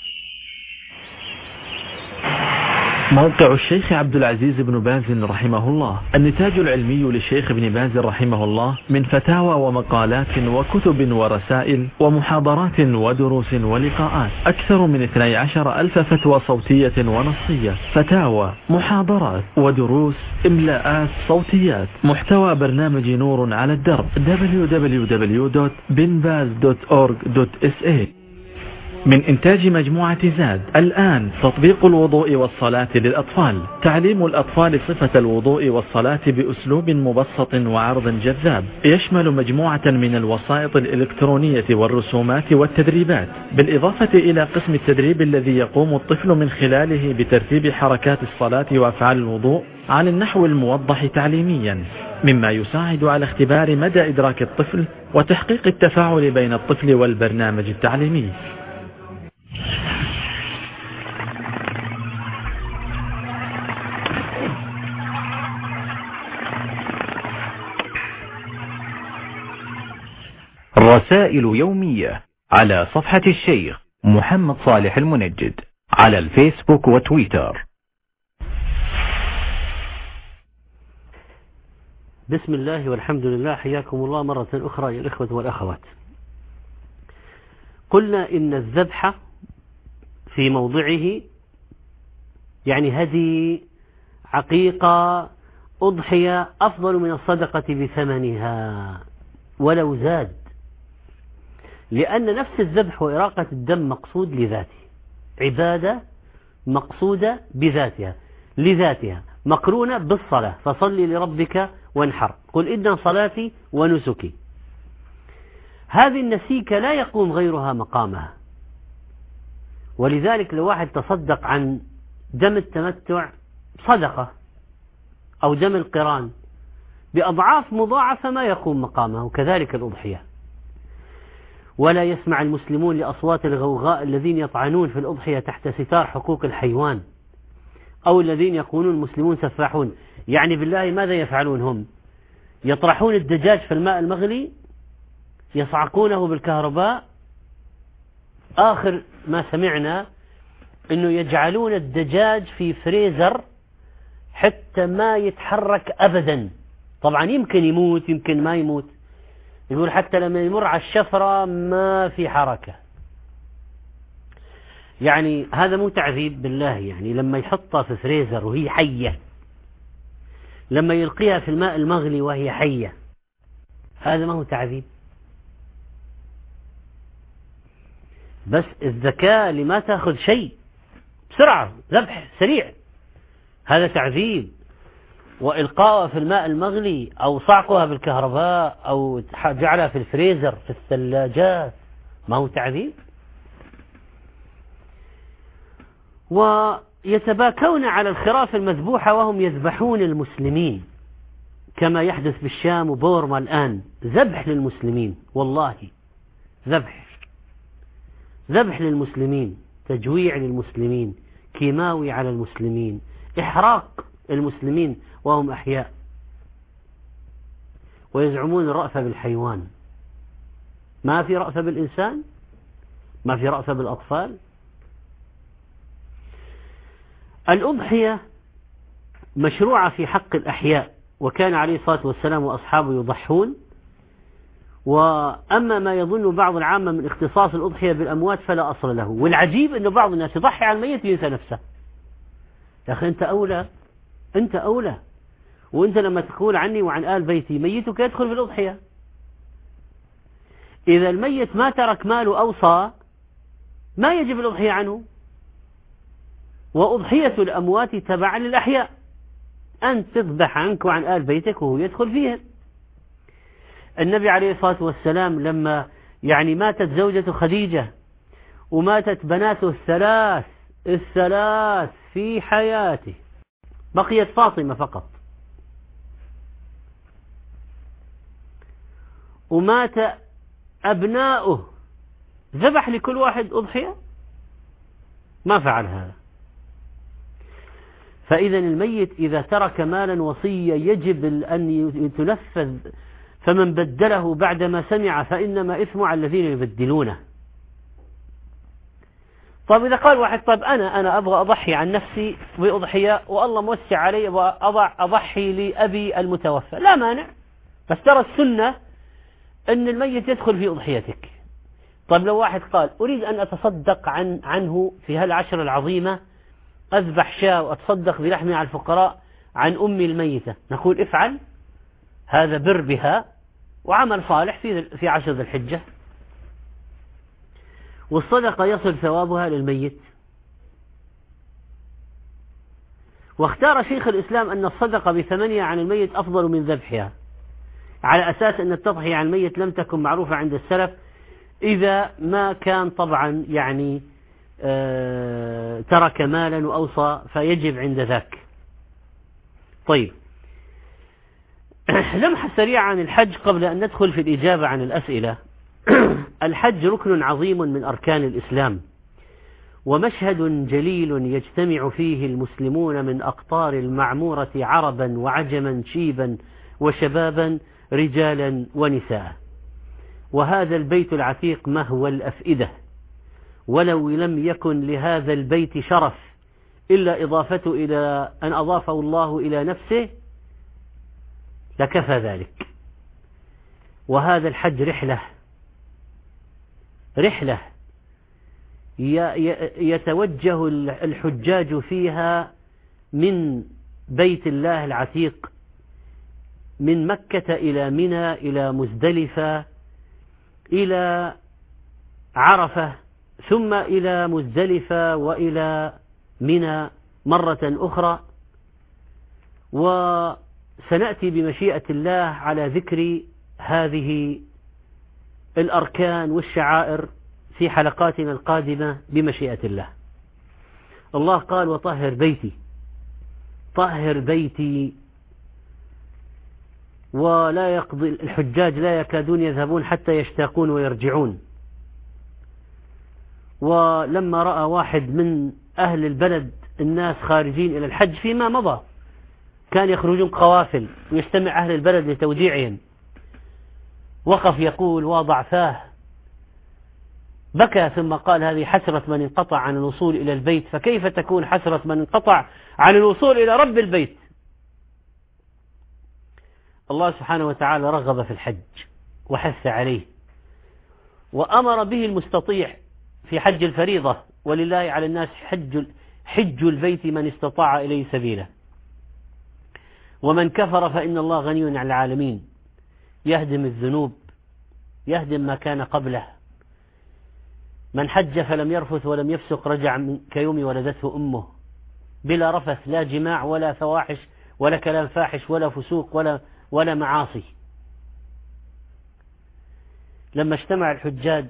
موقع الشيخ عبد العزيز بن باز رحمه الله. النتاج العلمي للشيخ ابن باز رحمه الله من فتاوى ومقالات وكتب ورسائل ومحاضرات ودروس ولقاءات أكثر من اثني عشر ألف فتوى صوتية ونصية، فتاوى، محاضرات ودروس، إملاءات، صوتيات. محتوى برنامج نور على الدرب دبليو دبليو دبليو دوت بن باز دوت أورج دوت إس إيه. من إنتاج مجموعة زاد. الآن تطبيق الوضوء والصلاة للأطفال، تعليم الأطفال صفة الوضوء والصلاة بأسلوب مبسط وعرض جذاب، يشمل مجموعة من الوسائط الإلكترونية والرسومات والتدريبات، بالإضافة إلى قسم التدريب الذي يقوم الطفل من خلاله بترتيب حركات الصلاة وأفعال الوضوء على النحو الموضح تعليميا، مما يساعد على اختبار مدى إدراك الطفل وتحقيق التفاعل بين الطفل والبرنامج التعليمي. رسائل يومية على صفحة الشيخ محمد صالح المنجد على الفيسبوك وتويتر. بسم الله والحمد لله، حياكم الله مرة أخرى يا الإخوة والأخوات. قلنا إن الذبح في موضعه يعني هدي، عقيقة، أضحية أفضل من الصدقة بثمنها ولو زاد، لأن نفس الذبح وإراقة الدم مقصود لذاته، عبادة مقصودة بذاتها لذاتها مقرونة بالصلاة، فصلي لربك وانحر، قل إن صلاتي ونسكي. هذه النسيكة لا يقوم غيرها مقامها، ولذلك لو واحد تصدق عن دم التمتع صدقة أو دم القران بأضعاف مضاعفة ما يقوم مقامه، وكذلك الأضحية. ولا يسمع المسلمون لأصوات الغوغاء الذين يطعنون في الأضحية تحت ستار حقوق الحيوان، أو الذين يقولون المسلمون سفاحون. يعني بالله ماذا يفعلون هم؟ يطرحون الدجاج في الماء المغلي، يصعقونه بالكهرباء. آخر ما سمعنا أنه يجعلون الدجاج في فريزر حتى ما يتحرك أبدا. طبعا يمكن يموت يمكن ما يموت، يقول حتى لما يمر على الشفرة ما في حركة. يعني هذا مو تعذيب بالله؟ يعني لما يحطها في فريزر وهي حية، لما يلقيها في الماء المغلي وهي حية، هذا ما هو تعذيب؟ بس الذكاء اللي ما تأخذ شيء بسرعة، ذبح سريع، هذا تعذيب. وإلقاءها في الماء المغلي أو صعقها بالكهرباء أو جعلها في الفريزر في الثلاجات ما هو تعذيب؟ ويتباكون على الخراف المذبوحة وهم يذبحون المسلمين، كما يحدث بالشام وبورما الآن. ذبح للمسلمين، والله ذبح ذبح للمسلمين، تجويع للمسلمين، كيماوي على المسلمين، إحراق المسلمين وهم أحياء. ويزعمون الرأفة بالحيوان. ما في رأفة بالإنسان؟ ما في رأفة بالأطفال؟ الأضحية مشروعة في حق الأحياء، وكان عليه الصلاة والسلام وأصحابه يضحون. وأما ما يظن بعض العامة من اختصاص الأضحية بالأموات فلا أصل له. والعجيب أنه بعض الناس يضحي عن الميت ينسى نفسه. يا أخي أنت أولى، أنت أولى. وأنت لما تقول عني وعن آل بيتي ميتك يدخل في الأضحية. إذا الميت ما ترك ماله أوصى ما يجب الأضحية عنه. وأضحية الأموات تبع للأحياء، أن تذبح عنك وعن آل بيتك وهو يدخل فيها. النبي عليه الصلاة والسلام لما يعني ماتت زوجة خديجة وماتت بناته الثلاث الثلاث في حياته، بقيت فاطمة فقط، ومات أبناؤه، ذبح لكل واحد أضحية؟ ما فعل هذا. فإذا الميت إذا ترك مالا وصية يجب أن تنفذ، فمن بدله بعدما سمع فإنما إثمه على الذين يبدلونه. طب إذا قال واحد طب أنا أنا أبغى أضحي عن نفسي بأضحية والله موسع علي وأضع أضحي لأبي المتوفى، لا مانع، بس ترى السنة أن الميت يدخل في أضحيتك. طب لو واحد قال أريد أن أتصدق عن عنه في هالعشر العظيمة، أذبح شاة وأتصدق بلحمها على الفقراء عن أمي الميتة، نقول افعل، هذا بر بها وعمل صالح في في عشر ذي الحجة، والصدقة يصل ثوابها للميت. واختار شيخ الإسلام أن الصدقة بثمنها عن الميت أفضل من ذبحها، على أساس أن التضحية عن الميت لم تكن معروفة عند السلف، إذا ما كان طبعا يعني آه ترك مالا وأوصى فيجب عند ذاك. طيب، لمحة سريعة عن الحج قبل أن ندخل في الإجابة عن الأسئلة. الحج ركن عظيم من أركان الإسلام، ومشهد جليل يجتمع فيه المسلمون من أقطار المعمورة عربا وعجما، شيبا وشبابا، رجالا ونساء. وهذا البيت العتيق مهوى الأفئدة، ولو لم يكن لهذا البيت شرف إلا إضافته إلى أن أضافه الله إلى نفسه لكفى ذلك. وهذا الحج رحلة رحلة يتوجه الحجاج فيها من بيت الله العتيق، من مكة إلى منى، إلى مزدلفة، إلى عرفة، ثم إلى مزدلفة وإلى منى مرة أخرى. وسنأتي بمشيئة الله على ذكر هذه الأركان والشعائر في حلقاتنا القادمة بمشيئة الله. الله قال وطهر بيتي، طهر بيتي. ولا يقضي الحجاج لا يكادون يذهبون حتى يشتاقون ويرجعون. ولما رأى واحد من أهل البلد الناس خارجين إلى الحج فيما مضى، كان يخرجون قوافل ويجتمع أهل البلد لتوديعهم، وقف يقول وضع فاه، بكى ثم قال هذه حسرة من انقطع عن الوصول إلى البيت، فكيف تكون حسرة من انقطع عن الوصول إلى رب البيت؟ الله سبحانه وتعالى رغب في الحج وحث عليه، وأمر به المستطيع في حج الفريضة، ولله على الناس حج حج البيت من استطاع إليه سبيلا. ومن كفر فإن الله غني عن العالمين، يهدم الذنوب، يهدم ما كان قبله. من حج فلم يرفث ولم يفسق رجع من كيوم ولدته أمه، بلا رفث، لا جماع ولا فواحش ولا كلام فاحش ولا فسوق ولا ولا معاصي. لما اجتمع الحجاج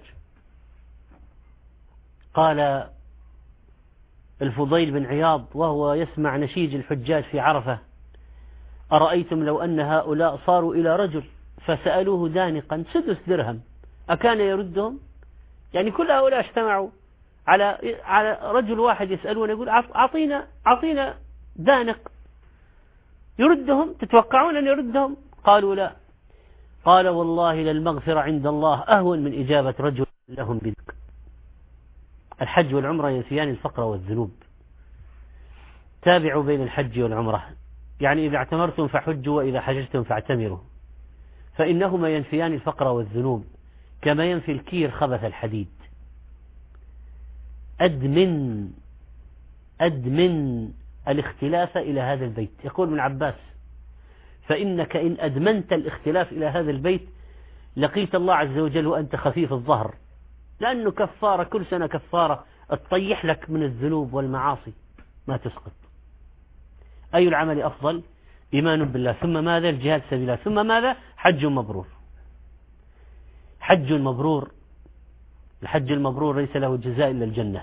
قال الفضيل بن عياض وهو يسمع نشيج الحجاج في عرفة: أرأيتم لو أن هؤلاء صاروا إلى رجل فسألوه دانقا سدس درهم أكان يردهم؟ يعني كل هؤلاء اجتمعوا على على رجل واحد يسألون، يقول أعطينا أعطينا دانق يردهم، تتوقعون أن يردهم؟ قالوا لا. قال والله للمغفرة عند الله أهون من إجابة رجل لهم بذلك. الحج والعمرة ينسيان الفقر والذنوب. تابعوا بين الحج والعمرة، يعني إذا اعتمرتم فحجوا وإذا حججتم فاعتمروا، فإنهما ينفيان الفقر والذنوب كما ينفي الكير خبث الحديد. أدمن أدمن الاختلاف إلى هذا البيت. يقول ابن عباس: فإنك إن أدمنت الاختلاف إلى هذا البيت لقيت الله عز وجل وأنت خفيف الظهر، لأنه كفارة كل سنة كفارة تطيح لك من الذنوب والمعاصي ما تسقط. أي العمل أفضل؟ إيمان بالله، ثم ماذا؟ الجهاد سبيل الله، ثم ماذا؟ حج مبرور. حج مبرور، الحج المبرور ليس له جزاء إلا الجنة.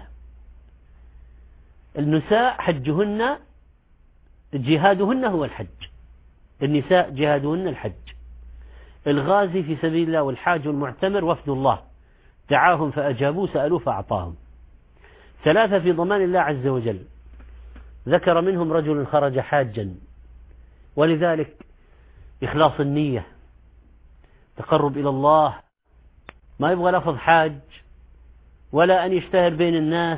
النساء حجهن جهادهن هو الحج، النساء جهادهن الحج. الغازي في سبيل الله والحاج والمعتمر وفد الله، دعاهم فأجابوا، سألوا فأعطاهم. ثلاثة في ضمان الله عز وجل، ذكر منهم رجل خرج حاجا، ولذلك إخلاص النية، تقرب إلى الله، ما يبغى لفظ حاج ولا أن يشتهر بين الناس،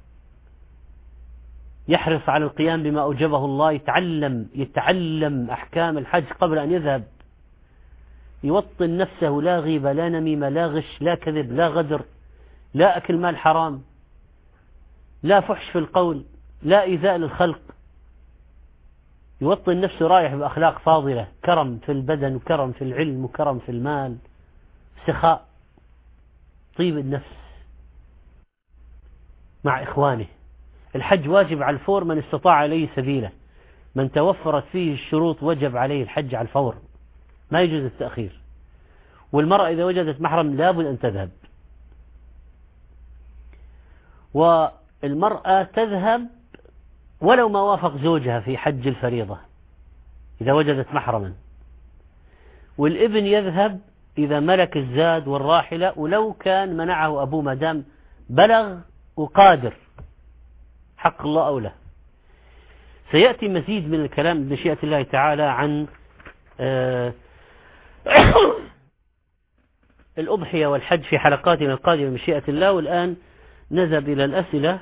يحرص على القيام بما أوجبه الله، يتعلم يتعلم أحكام الحج قبل أن يذهب، يوطن نفسه، لا غيبة لا نميمة لا غش لا كذب لا غدر لا أكل مال حرام لا فحش في القول لا إيذاء للخلق، يوطن نفسه رايح بأخلاق فاضلة، كرم في البدن وكرم في العلم وكرم في المال، سخاء، طيب النفس مع إخوانه. الحج واجب على الفور من استطاع عليه سبيله، من توفرت فيه الشروط وجب عليه الحج على الفور، ما يجوز التأخير. والمرأة إذا وجدت محرم لابد أن تذهب، والمرأة تذهب ولو ما وافق زوجها في حج الفريضة إذا وجدت محرما، والابن يذهب إذا ملك الزاد والراحلة ولو كان منعه أبوه ما دام بلغ وقادر، حق الله أولى. سيأتي مزيد من الكلام بمشيئة الله تعالى عن آه الأضحية والحج في حلقاتنا القادمة بمشيئة الله. والآن نذهب إلى الأسئلة.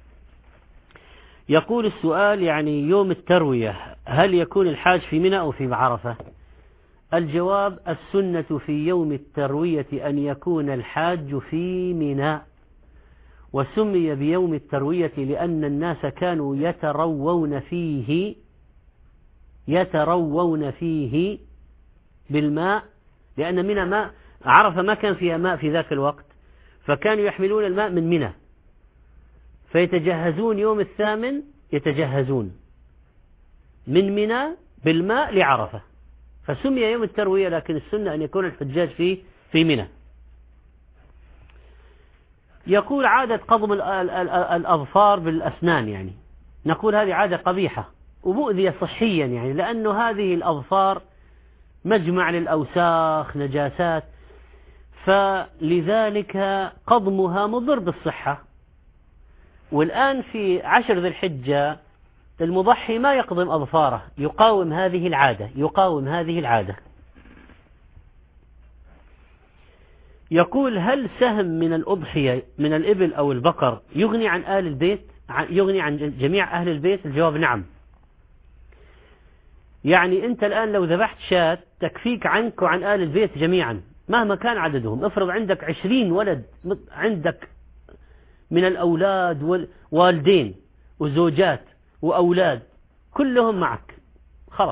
يقول السؤال: يعني يوم التروية هل يكون الحاج في منى أو في عرفة؟ الجواب: السنة في يوم التروية أن يكون الحاج في منى، وسمي بيوم التروية لأن الناس كانوا يتروون فيه يتروون فيه بالماء، لأن منى ماء، عرفة ما كان فيها ماء في ذاك الوقت، فكانوا يحملون الماء من منى فيتجهزون يوم الثامن، يتجهزون من منى بالماء لعرفة، فسمي يوم التروية، لكن السنة أن يكون الحجاج في في منى. يقول: عادة قضم الأظفار بالأسنان، يعني نقول هذه عادة قبيحة ومؤذية صحيا، يعني لأنه هذه الأظفار مجمع للأوساخ نجاسات، فلذلك قضمها مضر بالصحة. والآن في عشر ذي الحجة المضحي ما يقضم أظفاره، يقاوم هذه العادة يقاوم هذه العادة. يقول: هل سهم من الأضحية من الإبل أو البقر يغني عن آل البيت، يغني عن جميع أهل البيت؟ الجواب: نعم. يعني أنت الآن لو ذبحت شاة تكفيك عنك وعن آل البيت جميعا مهما كان عددهم. افرض عندك عشرين ولد، عندك من الأولاد والوالدين وزوجات وأولاد كلهم معك، خلاص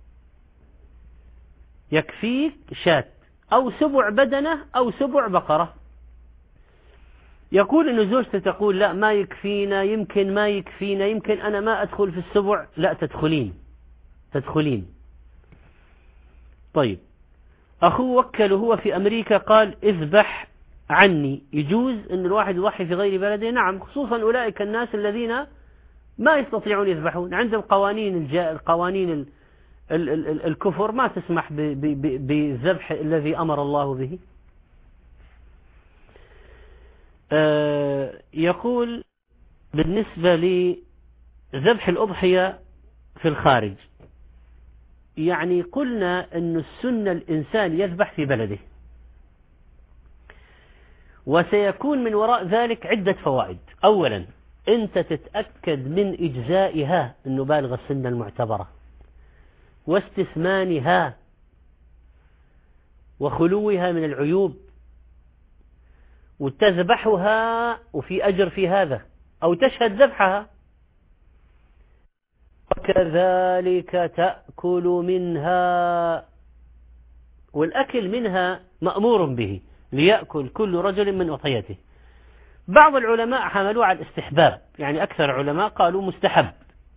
يكفيك شاة أو سبع بدنة أو سبع بقرة. يقول إنه زوجته تقول: لا ما يكفينا، يمكن ما يكفينا، يمكن أنا ما أدخل في السبع. لا، تدخلين تدخلين. طيب، أخوه وكله هو في أمريكا قال: اذبح عني. يجوز أن الواحد يضحي في غير بلده؟ نعم، خصوصا أولئك الناس الذين ما يستطيعون يذبحون، عندهم قوانين الجاء القوانين ال ال ال الكفر ما تسمح بالذبح الذي أمر الله به. آه يقول: بالنسبة لذبح الأضحية في الخارج، يعني قلنا أن السنة الإنسان يذبح في بلده، وسيكون من وراء ذلك عدة فوائد. أولا، أنت تتأكد من إجزائها أنه بالغ السن المعتبرة واستثمانها وخلوها من العيوب، وتذبحها وفي أجر في هذا، أو تشهد ذبحها. وكذلك تأكل منها، والأكل منها مأمور به، ليأكل كل رجل من أضحيته. بعض العلماء حملوا على الاستحباب، يعني أكثر العلماء قالوا مستحب،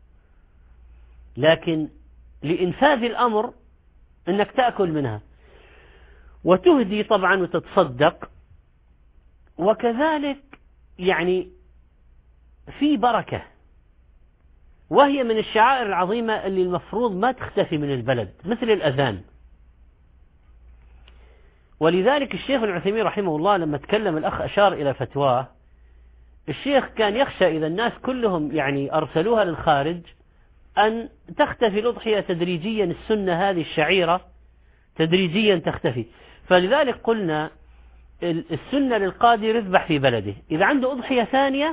لكن لإنفاذ الأمر أنك تأكل منها وتهدي طبعا وتتصدق، وكذلك يعني في بركة، وهي من الشعائر العظيمة اللي المفروض ما تختفي من البلد، مثل الأذان. ولذلك الشيخ ابن عثيمين رحمه الله لما تكلم الأخ أشار إلى فتواه، الشيخ كان يخشى إذا الناس كلهم يعني أرسلوها للخارج أن تختفي الأضحية تدريجيا، السنة هذه الشعيرة تدريجيا تختفي. فلذلك قلنا السنة للقادر يذبح في بلده، إذا عنده أضحية ثانية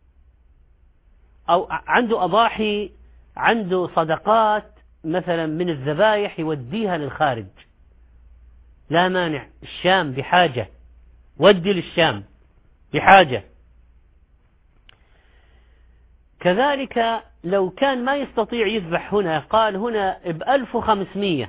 أو عنده أضاحي، عنده صدقات مثلا من الذبائح يوديها للخارج، لا مانع. الشام بحاجة، ودي للشام بحاجة. كذلك لو كان ما يستطيع يذبح هنا، قال هنا بألف وخمسمية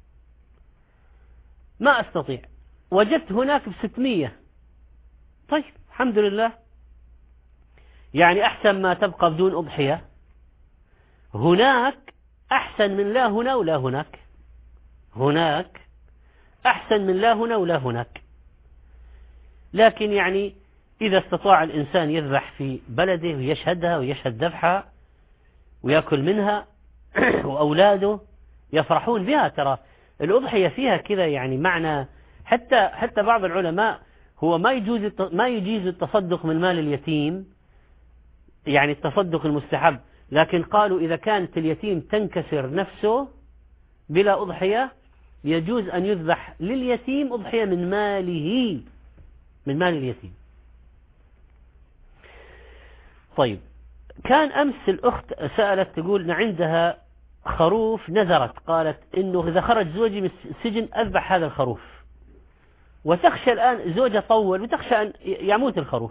ما أستطيع، وجدت هناك بستمية، طيب الحمد لله، يعني أحسن ما تبقى بدون أضحية. هناك أحسن من لا هنا ولا هناك، هناك أحسن من لا هنا ولا هناك. لكن يعني إذا استطاع الإنسان يذبح في بلده ويشهدها ويشهد ذبحها ويأكل منها وأولاده يفرحون بها. ترى الأضحية فيها كذا يعني معنى، حتى حتى بعض العلماء هو ما يجوز ما يجيز التصدق من مال اليتيم، يعني التصدق المستحب، لكن قالوا إذا كانت اليتيم تنكسر نفسه بلا أضحية يجوز أن يذبح لليتيم أضحية من ماله، من مال اليتيم. طيب، كان أمس الأخت سألت تقول عندها خروف نذرت، قالت إنه إذا خرج زوجي من السجن أذبح هذا الخروف، وتخشى الآن زوجها طول وتخشى أن يموت الخروف،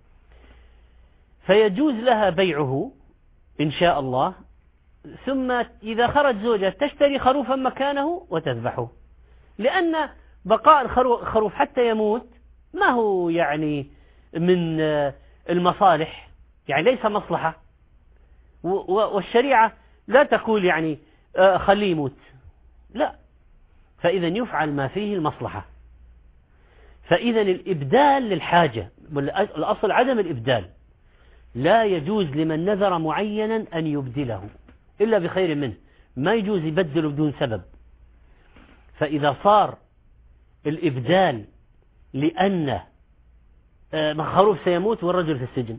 فيجوز لها بيعه إن شاء الله، ثم إذا خرج زوجها تشتري خروفا مكانه وتذبحه، لأن بقاء الخروف حتى يموت ما هو يعني من المصالح، يعني ليس مصلحة، والشريعة لا تقول يعني خليه يموت، لا، فإذا يفعل ما فيه المصلحة. فإذا الإبدال للحاجة، الأصل عدم الإبدال، لا يجوز لمن نذر معينا أن يبدله إلا بخير منه، ما يجوز يبدله بدون سبب. فإذا صار الإبدال لأن خروف سيموت والرجل في السجن،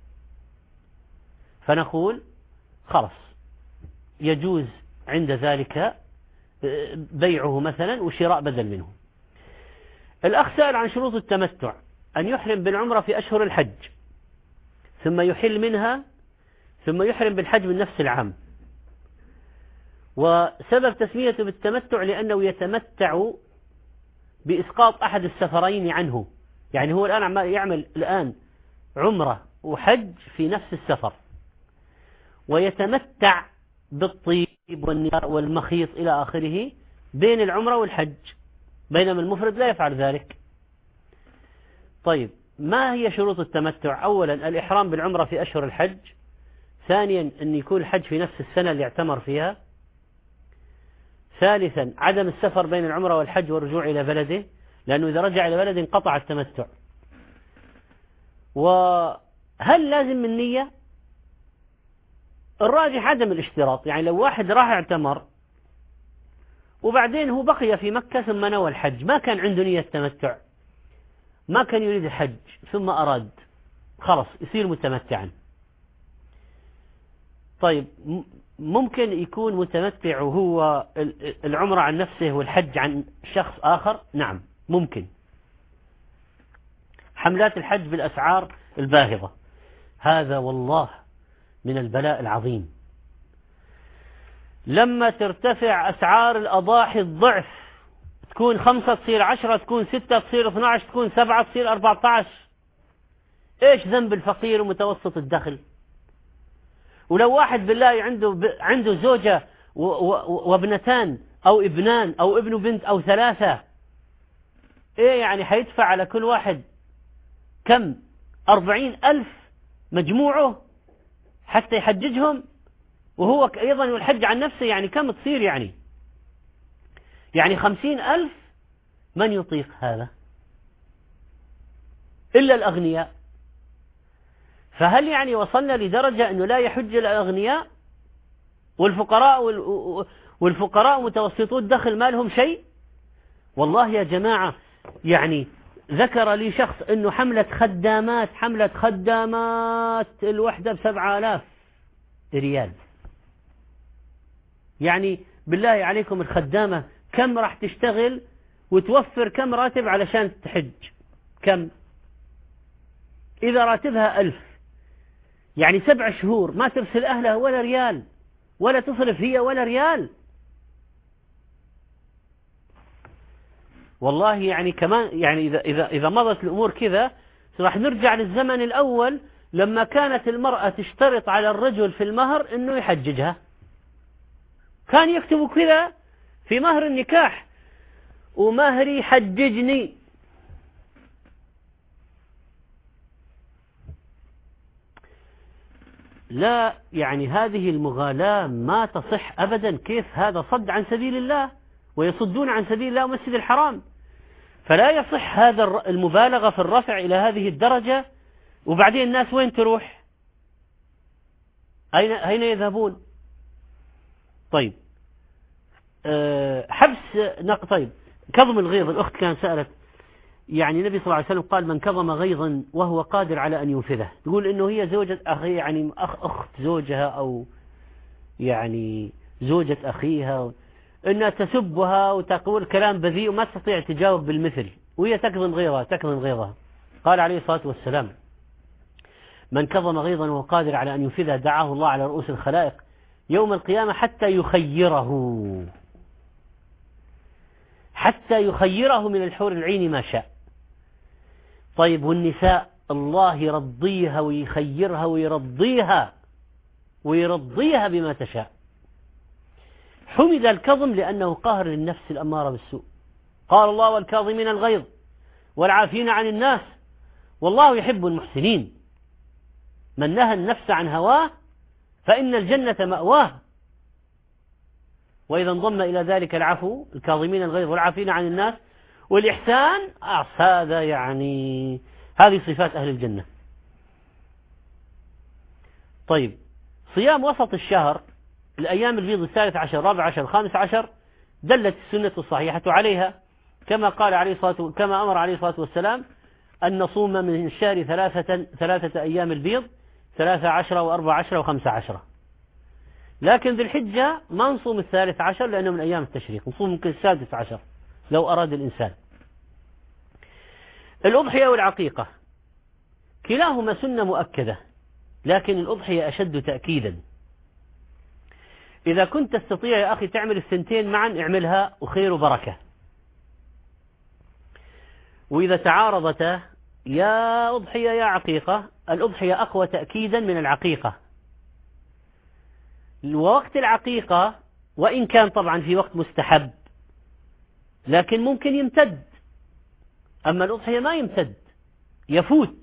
فنقول خلاص يجوز عند ذلك بيعه مثلا وشراء بدل منه. الأخ سأل عن شروط التمتع، أن يحرم بالعمرة في أشهر الحج، ثم يحل منها، ثم يحرم بالحج من نفس العام. وسبب تسميته بالتمتع لأنه يتمتع بإسقاط أحد السفرين عنه، يعني هو الآن يعمل الآن عمرة وحج في نفس السفر، ويتمتع بالطيب والنساء والمخيط إلى آخره بين العمرة والحج، بينما المفرد لا يفعل ذلك. طيب، ما هي شروط التمتع؟ أولا الإحرام بالعمرة في أشهر الحج، ثانيا أن يكون الحج في نفس السنة اللي اعتمر فيها، ثالثا عدم السفر بين العمرة والحج والرجوع إلى بلده، لأنه إذا رجع إلى بلده انقطع التمتع. وهل لازم النية؟ الراجح عدم الاشتراط، يعني لو واحد راح اعتمر وبعدين هو بقي في مكة ثم نوى الحج، ما كان عنده نية تمتع، ما كان يريد الحج ثم أراد، خلص يصير متمتعا. طيب، ممكن يكون متمتع وهو العمرة عن نفسه والحج عن شخص آخر؟ نعم ممكن. حملات الحج بالأسعار الباهظة، هذا والله من البلاء العظيم. لما ترتفع أسعار الأضاحي الضعف، تكون خمسة تصير عشرة، تكون ستة تصير اثنى عشر، تكون سبعة تصير أربعة عشر. إيش ذنب الفقير ومتوسط الدخل؟ ولو واحد بالله عنده عنده زوجة وابنتان أو ابنان أو ابن وبنت أو ثلاثة، إيه يعني حيدفع على كل واحد كم؟ أربعين ألف مجموعه حتى يحججهم، وهو أيضا يحج عن نفسه. يعني كم تصير؟ يعني يعني خمسين ألف. من يطيق هذا إلا الأغنياء؟ فهل يعني وصلنا لدرجة أنه لا يحج الأغنياء والفقراء والفقراء متوسطو الدخل ما لهم شيء؟ والله يا جماعة، يعني ذكر لي شخص أنه حملة خدامات حملة خدامات الوحدة بسبعة آلاف ريال. يعني بالله عليكم الخدامة كم راح تشتغل وتوفر كم راتب علشان تحج؟ كم؟ إذا راتبها ألف، يعني سبع شهور ما ترسل أهلها ولا ريال، ولا تصرف هي ولا ريال. والله يعني كمان يعني إذا إذا إذا مضت الأمور كذا راح نرجع للزمن الأول لما كانت المرأة تشترط على الرجل في المهر إنه يحججها. كان يكتبوا كذا في مهر النكاح: ومهري حججني. لا يعني هذه المغالاة ما تصح أبدا. كيف هذا صد عن سبيل الله، ويصدون عن سبيل الله ومسجد الحرام. فلا يصح هذا المبالغة في الرفع إلى هذه الدرجة. وبعدين الناس وين تروح؟ أين أين يذهبون؟ طيب أه حبس نق طيب كظم الغيظ. الأخت كانت سألت، يعني النبي صلى الله عليه وسلم قال: من كظم غيظا وهو قادر على أن ينفذه. تقول إنه هي زوجة أخي، يعني أخ أخت زوجها أو يعني زوجة أخيها، إنها تسبها وتقول كلام بذيء وما تستطيع تجاوب بالمثل، وهي تكظم غيظها تكظم غيظها. قال عليه الصلاة والسلام: من كظم غيظا وهو قادر على أن ينفذه دعاه الله على رؤوس الخلائق يوم القيامة حتى يخيره حتى يخيره من الحور العين ما شاء. طيب والنساء الله يرضيها ويخيرها ويرضيها ويرضيها بما تشاء. حمد الكظم لأنه قاهر للنفس الأمارة بالسوء. قال الله: والكاظمين الغيظ والعافين عن الناس والله يحب المحسنين. من نهى النفس عن هواه فإن الجنة مأواه. وإذا انضم إلى ذلك العفو، الكاظمين الغيظ والعافين عن الناس، والإحسان، هذا يعني هذه صفات أهل الجنة. طيب صيام وسط الشهر، الأيام البيض الثالث عشر الرابع عشر الخامس عشر، دلت السنة الصحيحة عليها كما قال عليه الصلاة كما أمر عليه الصلاة والسلام أن نصوم من الشهر ثلاثة ثلاثة أيام البيض، ثلاثة عشر وأربع عشر وخمسة عشر. لكن ذي الحجة ما نصوم الثالث عشر لأنه من أيام التشريق، نصوم ممكن السادس عشر لو أراد الإنسان. الأضحية والعقيقة كلاهما سنة مؤكدة، لكن الأضحية أشد تأكيدا. إذا كنت تستطيع يا أخي تعمل السنتين معا اعملها وخير وبركة. وإذا تعارضتا يا أضحية يا عقيقة، الأضحية أقوى تأكيدا من العقيقة. ووقت العقيقة وإن كان طبعا في وقت مستحب لكن ممكن يمتد، أما الأضحية ما يمتد، يفوت.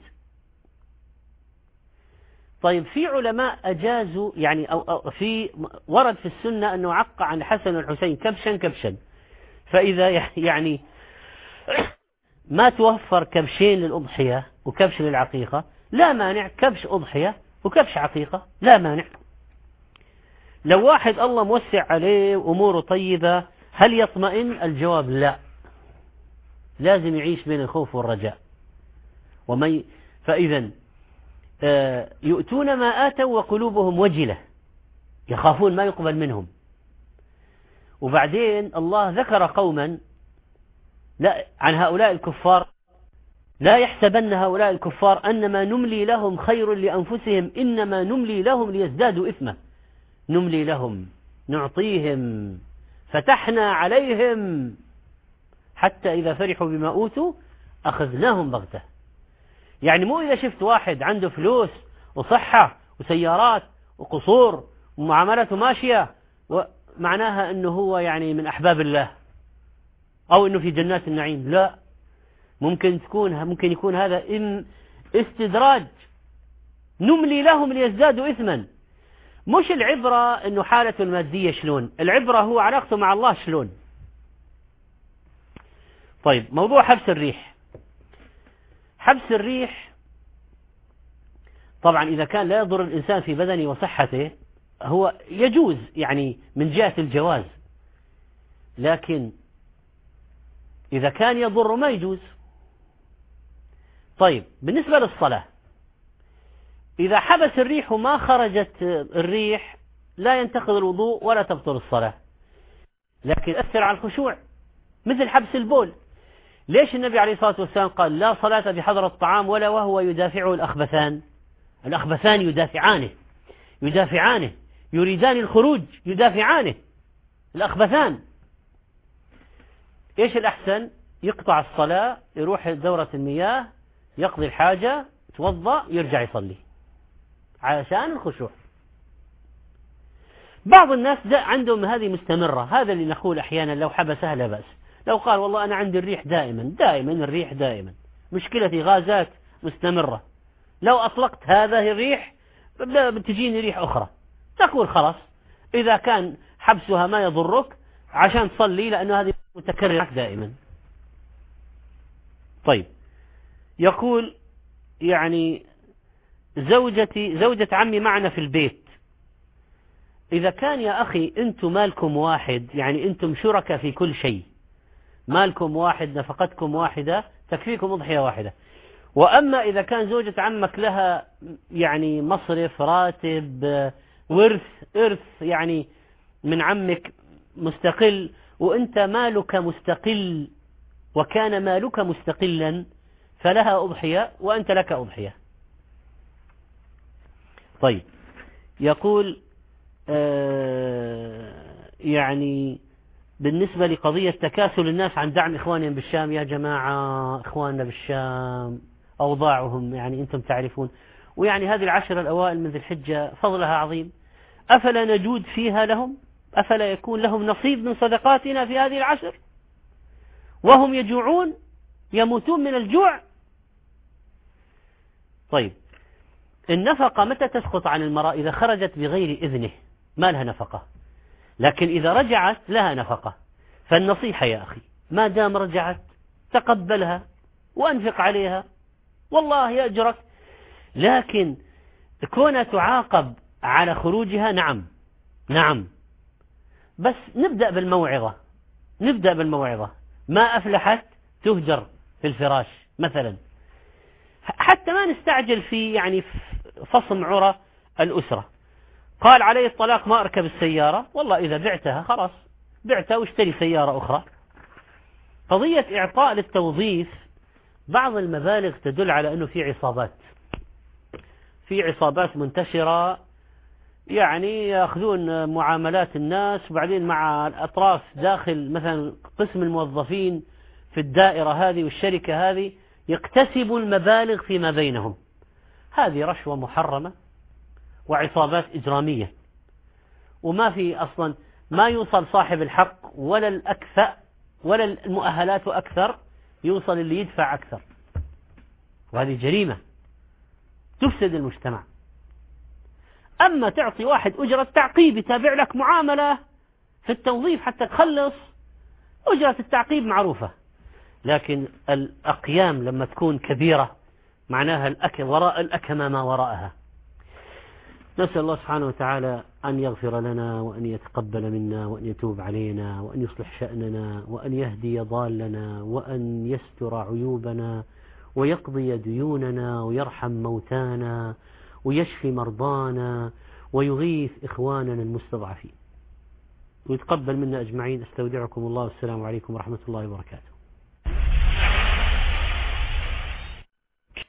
طيب في علماء أجازوا يعني أو, أو في ورد في السنة أنه عق عن الحسن والحسين كبشا كبشا، فإذا يعني ما توفر كبشين للأضحية وكبش للعقيقة لا مانع، كبش أضحية وكبش عقيقة لا مانع. لو واحد الله موسع عليه أموره طيبة هل يطمئن؟ الجواب لا، لازم يعيش بين الخوف والرجاء. ومن فإذا يؤتون ما آتوا وقلوبهم وجلة، يخافون ما يقبل منهم. وبعدين الله ذكر قوما لا عن هؤلاء الكفار لا يحسبن هؤلاء الكفار أنما نملي لهم خير لأنفسهم إنما نملي لهم ليزدادوا إثما. نملي لهم نعطيهم فتحنا عليهم حتى إذا فرحوا بما أوتوا أخذناهم بغتة. يعني مو إذا شفت واحد عنده فلوس وصحة وسيارات وقصور ومعاملته ماشية ومعناها أنه هو يعني من أحباب الله أو أنه في جنات النعيم. لا، ممكن تكون ممكن يكون هذا استدراج. نملي لهم ليزدادوا إثما. مش العبرة أنه حالته المادية شلون، العبرة هو علاقته مع الله شلون. طيب، موضوع حبس الريح. حبس الريح طبعا إذا كان لا يضر الإنسان في بدنه وصحته هو يجوز يعني من جهة الجواز، لكن إذا كان يضر ما يجوز. طيب، بالنسبة للصلاة، إذا حبس الريح وما خرجت الريح لا ينتقض الوضوء ولا تبطل الصلاة، لكن أثر على الخشوع مثل حبس البول. ليش النبي عليه الصلاة والسلام قال لا صلاة بحضرة الطعام ولا وهو يدافعه الأخبثان؟ الأخبثان يدافعانه يدافعانه يريدان الخروج يدافعانه الأخبثان. إيش الأحسن؟ يقطع الصلاة، يروح دورة المياه، يقضي الحاجة، يتوضأ، يرجع يصلي علشان الخشوع. بعض الناس عندهم هذه مستمرة. هذا اللي نقول أحيانا لو حبسها لا بأس. لو قال والله أنا عندي الريح دائما دائما الريح دائما مشكلتي غازات مستمرة، لو أطلقت هذه الريح بتجيني ريح أخرى، تقول خلاص إذا كان حبسها ما يضرك عشان تصلي لأنه هذه متكررة دائما. طيب، يقول يعني زوجتي زوجة عمي معنا في البيت، إذا كان يا أخي أنتم مالكم واحد، يعني أنتم شركة في كل شيء، مالكم واحد، نفقتكم واحدة، تكفيكم أضحية واحدة. وأما إذا كان زوجة عمك لها يعني مصرف، راتب، ورث إرث يعني من عمك مستقل، وأنت مالك مستقل وكان مالك مستقلا، فلها أضحية وأنت لك أضحية. طيب، يقول آه يعني بالنسبة لقضية تكاسل الناس عن دعم إخوانهم بالشام، يا جماعة إخواننا بالشام أوضاعهم يعني أنتم تعرفون، ويعني هذه العشر الأوائل من ذي الحجة فضلها عظيم، أفلا نجود فيها لهم؟ أفلا يكون لهم نصيب من صدقاتنا في هذه العشر وهم يجوعون يموتون من الجوع؟ طيب، النفقة متى تسقط عن المرأة؟ إذا خرجت بغير إذنه ما لها نفقة، لكن إذا رجعت لها نفقة. فالنصيحة يا أخي ما دام رجعت تقبلها وأنفق عليها والله يأجرك، لكن كونها تعاقب على خروجها نعم نعم بس نبدأ بالموعظة نبدأ بالموعظة ما أفلحت تهجر في الفراش مثلا، حتى ما نستعجل في يعني فصم عرى الأسرة. قال عليه الطلاق ما أركب السيارة، والله إذا بعتها خلاص بعتها واشتري سيارة أخرى. قضية إعطاء للتوظيف، بعض المبالغ تدل على أنه في عصابات في عصابات منتشرة، يعني يأخذون معاملات الناس وبعدين مع الأطراف داخل مثلا قسم الموظفين في الدائرة هذه والشركة هذه يكتسبوا المبالغ فيما بينهم. هذه رشوة محرمة وعصابات إجرامية، وما في أصلا ما يوصل صاحب الحق ولا الأكفأ ولا المؤهلات أكثر، يوصل اللي يدفع أكثر، وهذه جريمة تفسد المجتمع. أما تعطي واحد أجرة تعقيب يتابع لك معاملة في التوظيف حتى تخلص، أجرة التعقيب معروفة، لكن الأقيام لما تكون كبيرة معناها الأك وراء الأكمة ما وراءها. نسأل الله سبحانه وتعالى أن يغفر لنا وأن يتقبل منا وأن يتوب علينا وأن يصلح شأننا وأن يهدي ضالنا وأن يستر عيوبنا ويقضي ديوننا ويرحم موتانا ويشفي مرضانا ويغيث إخواننا المستضعفين ويتقبل منا أجمعين. استودعكم الله والسلام عليكم ورحمة الله وبركاته.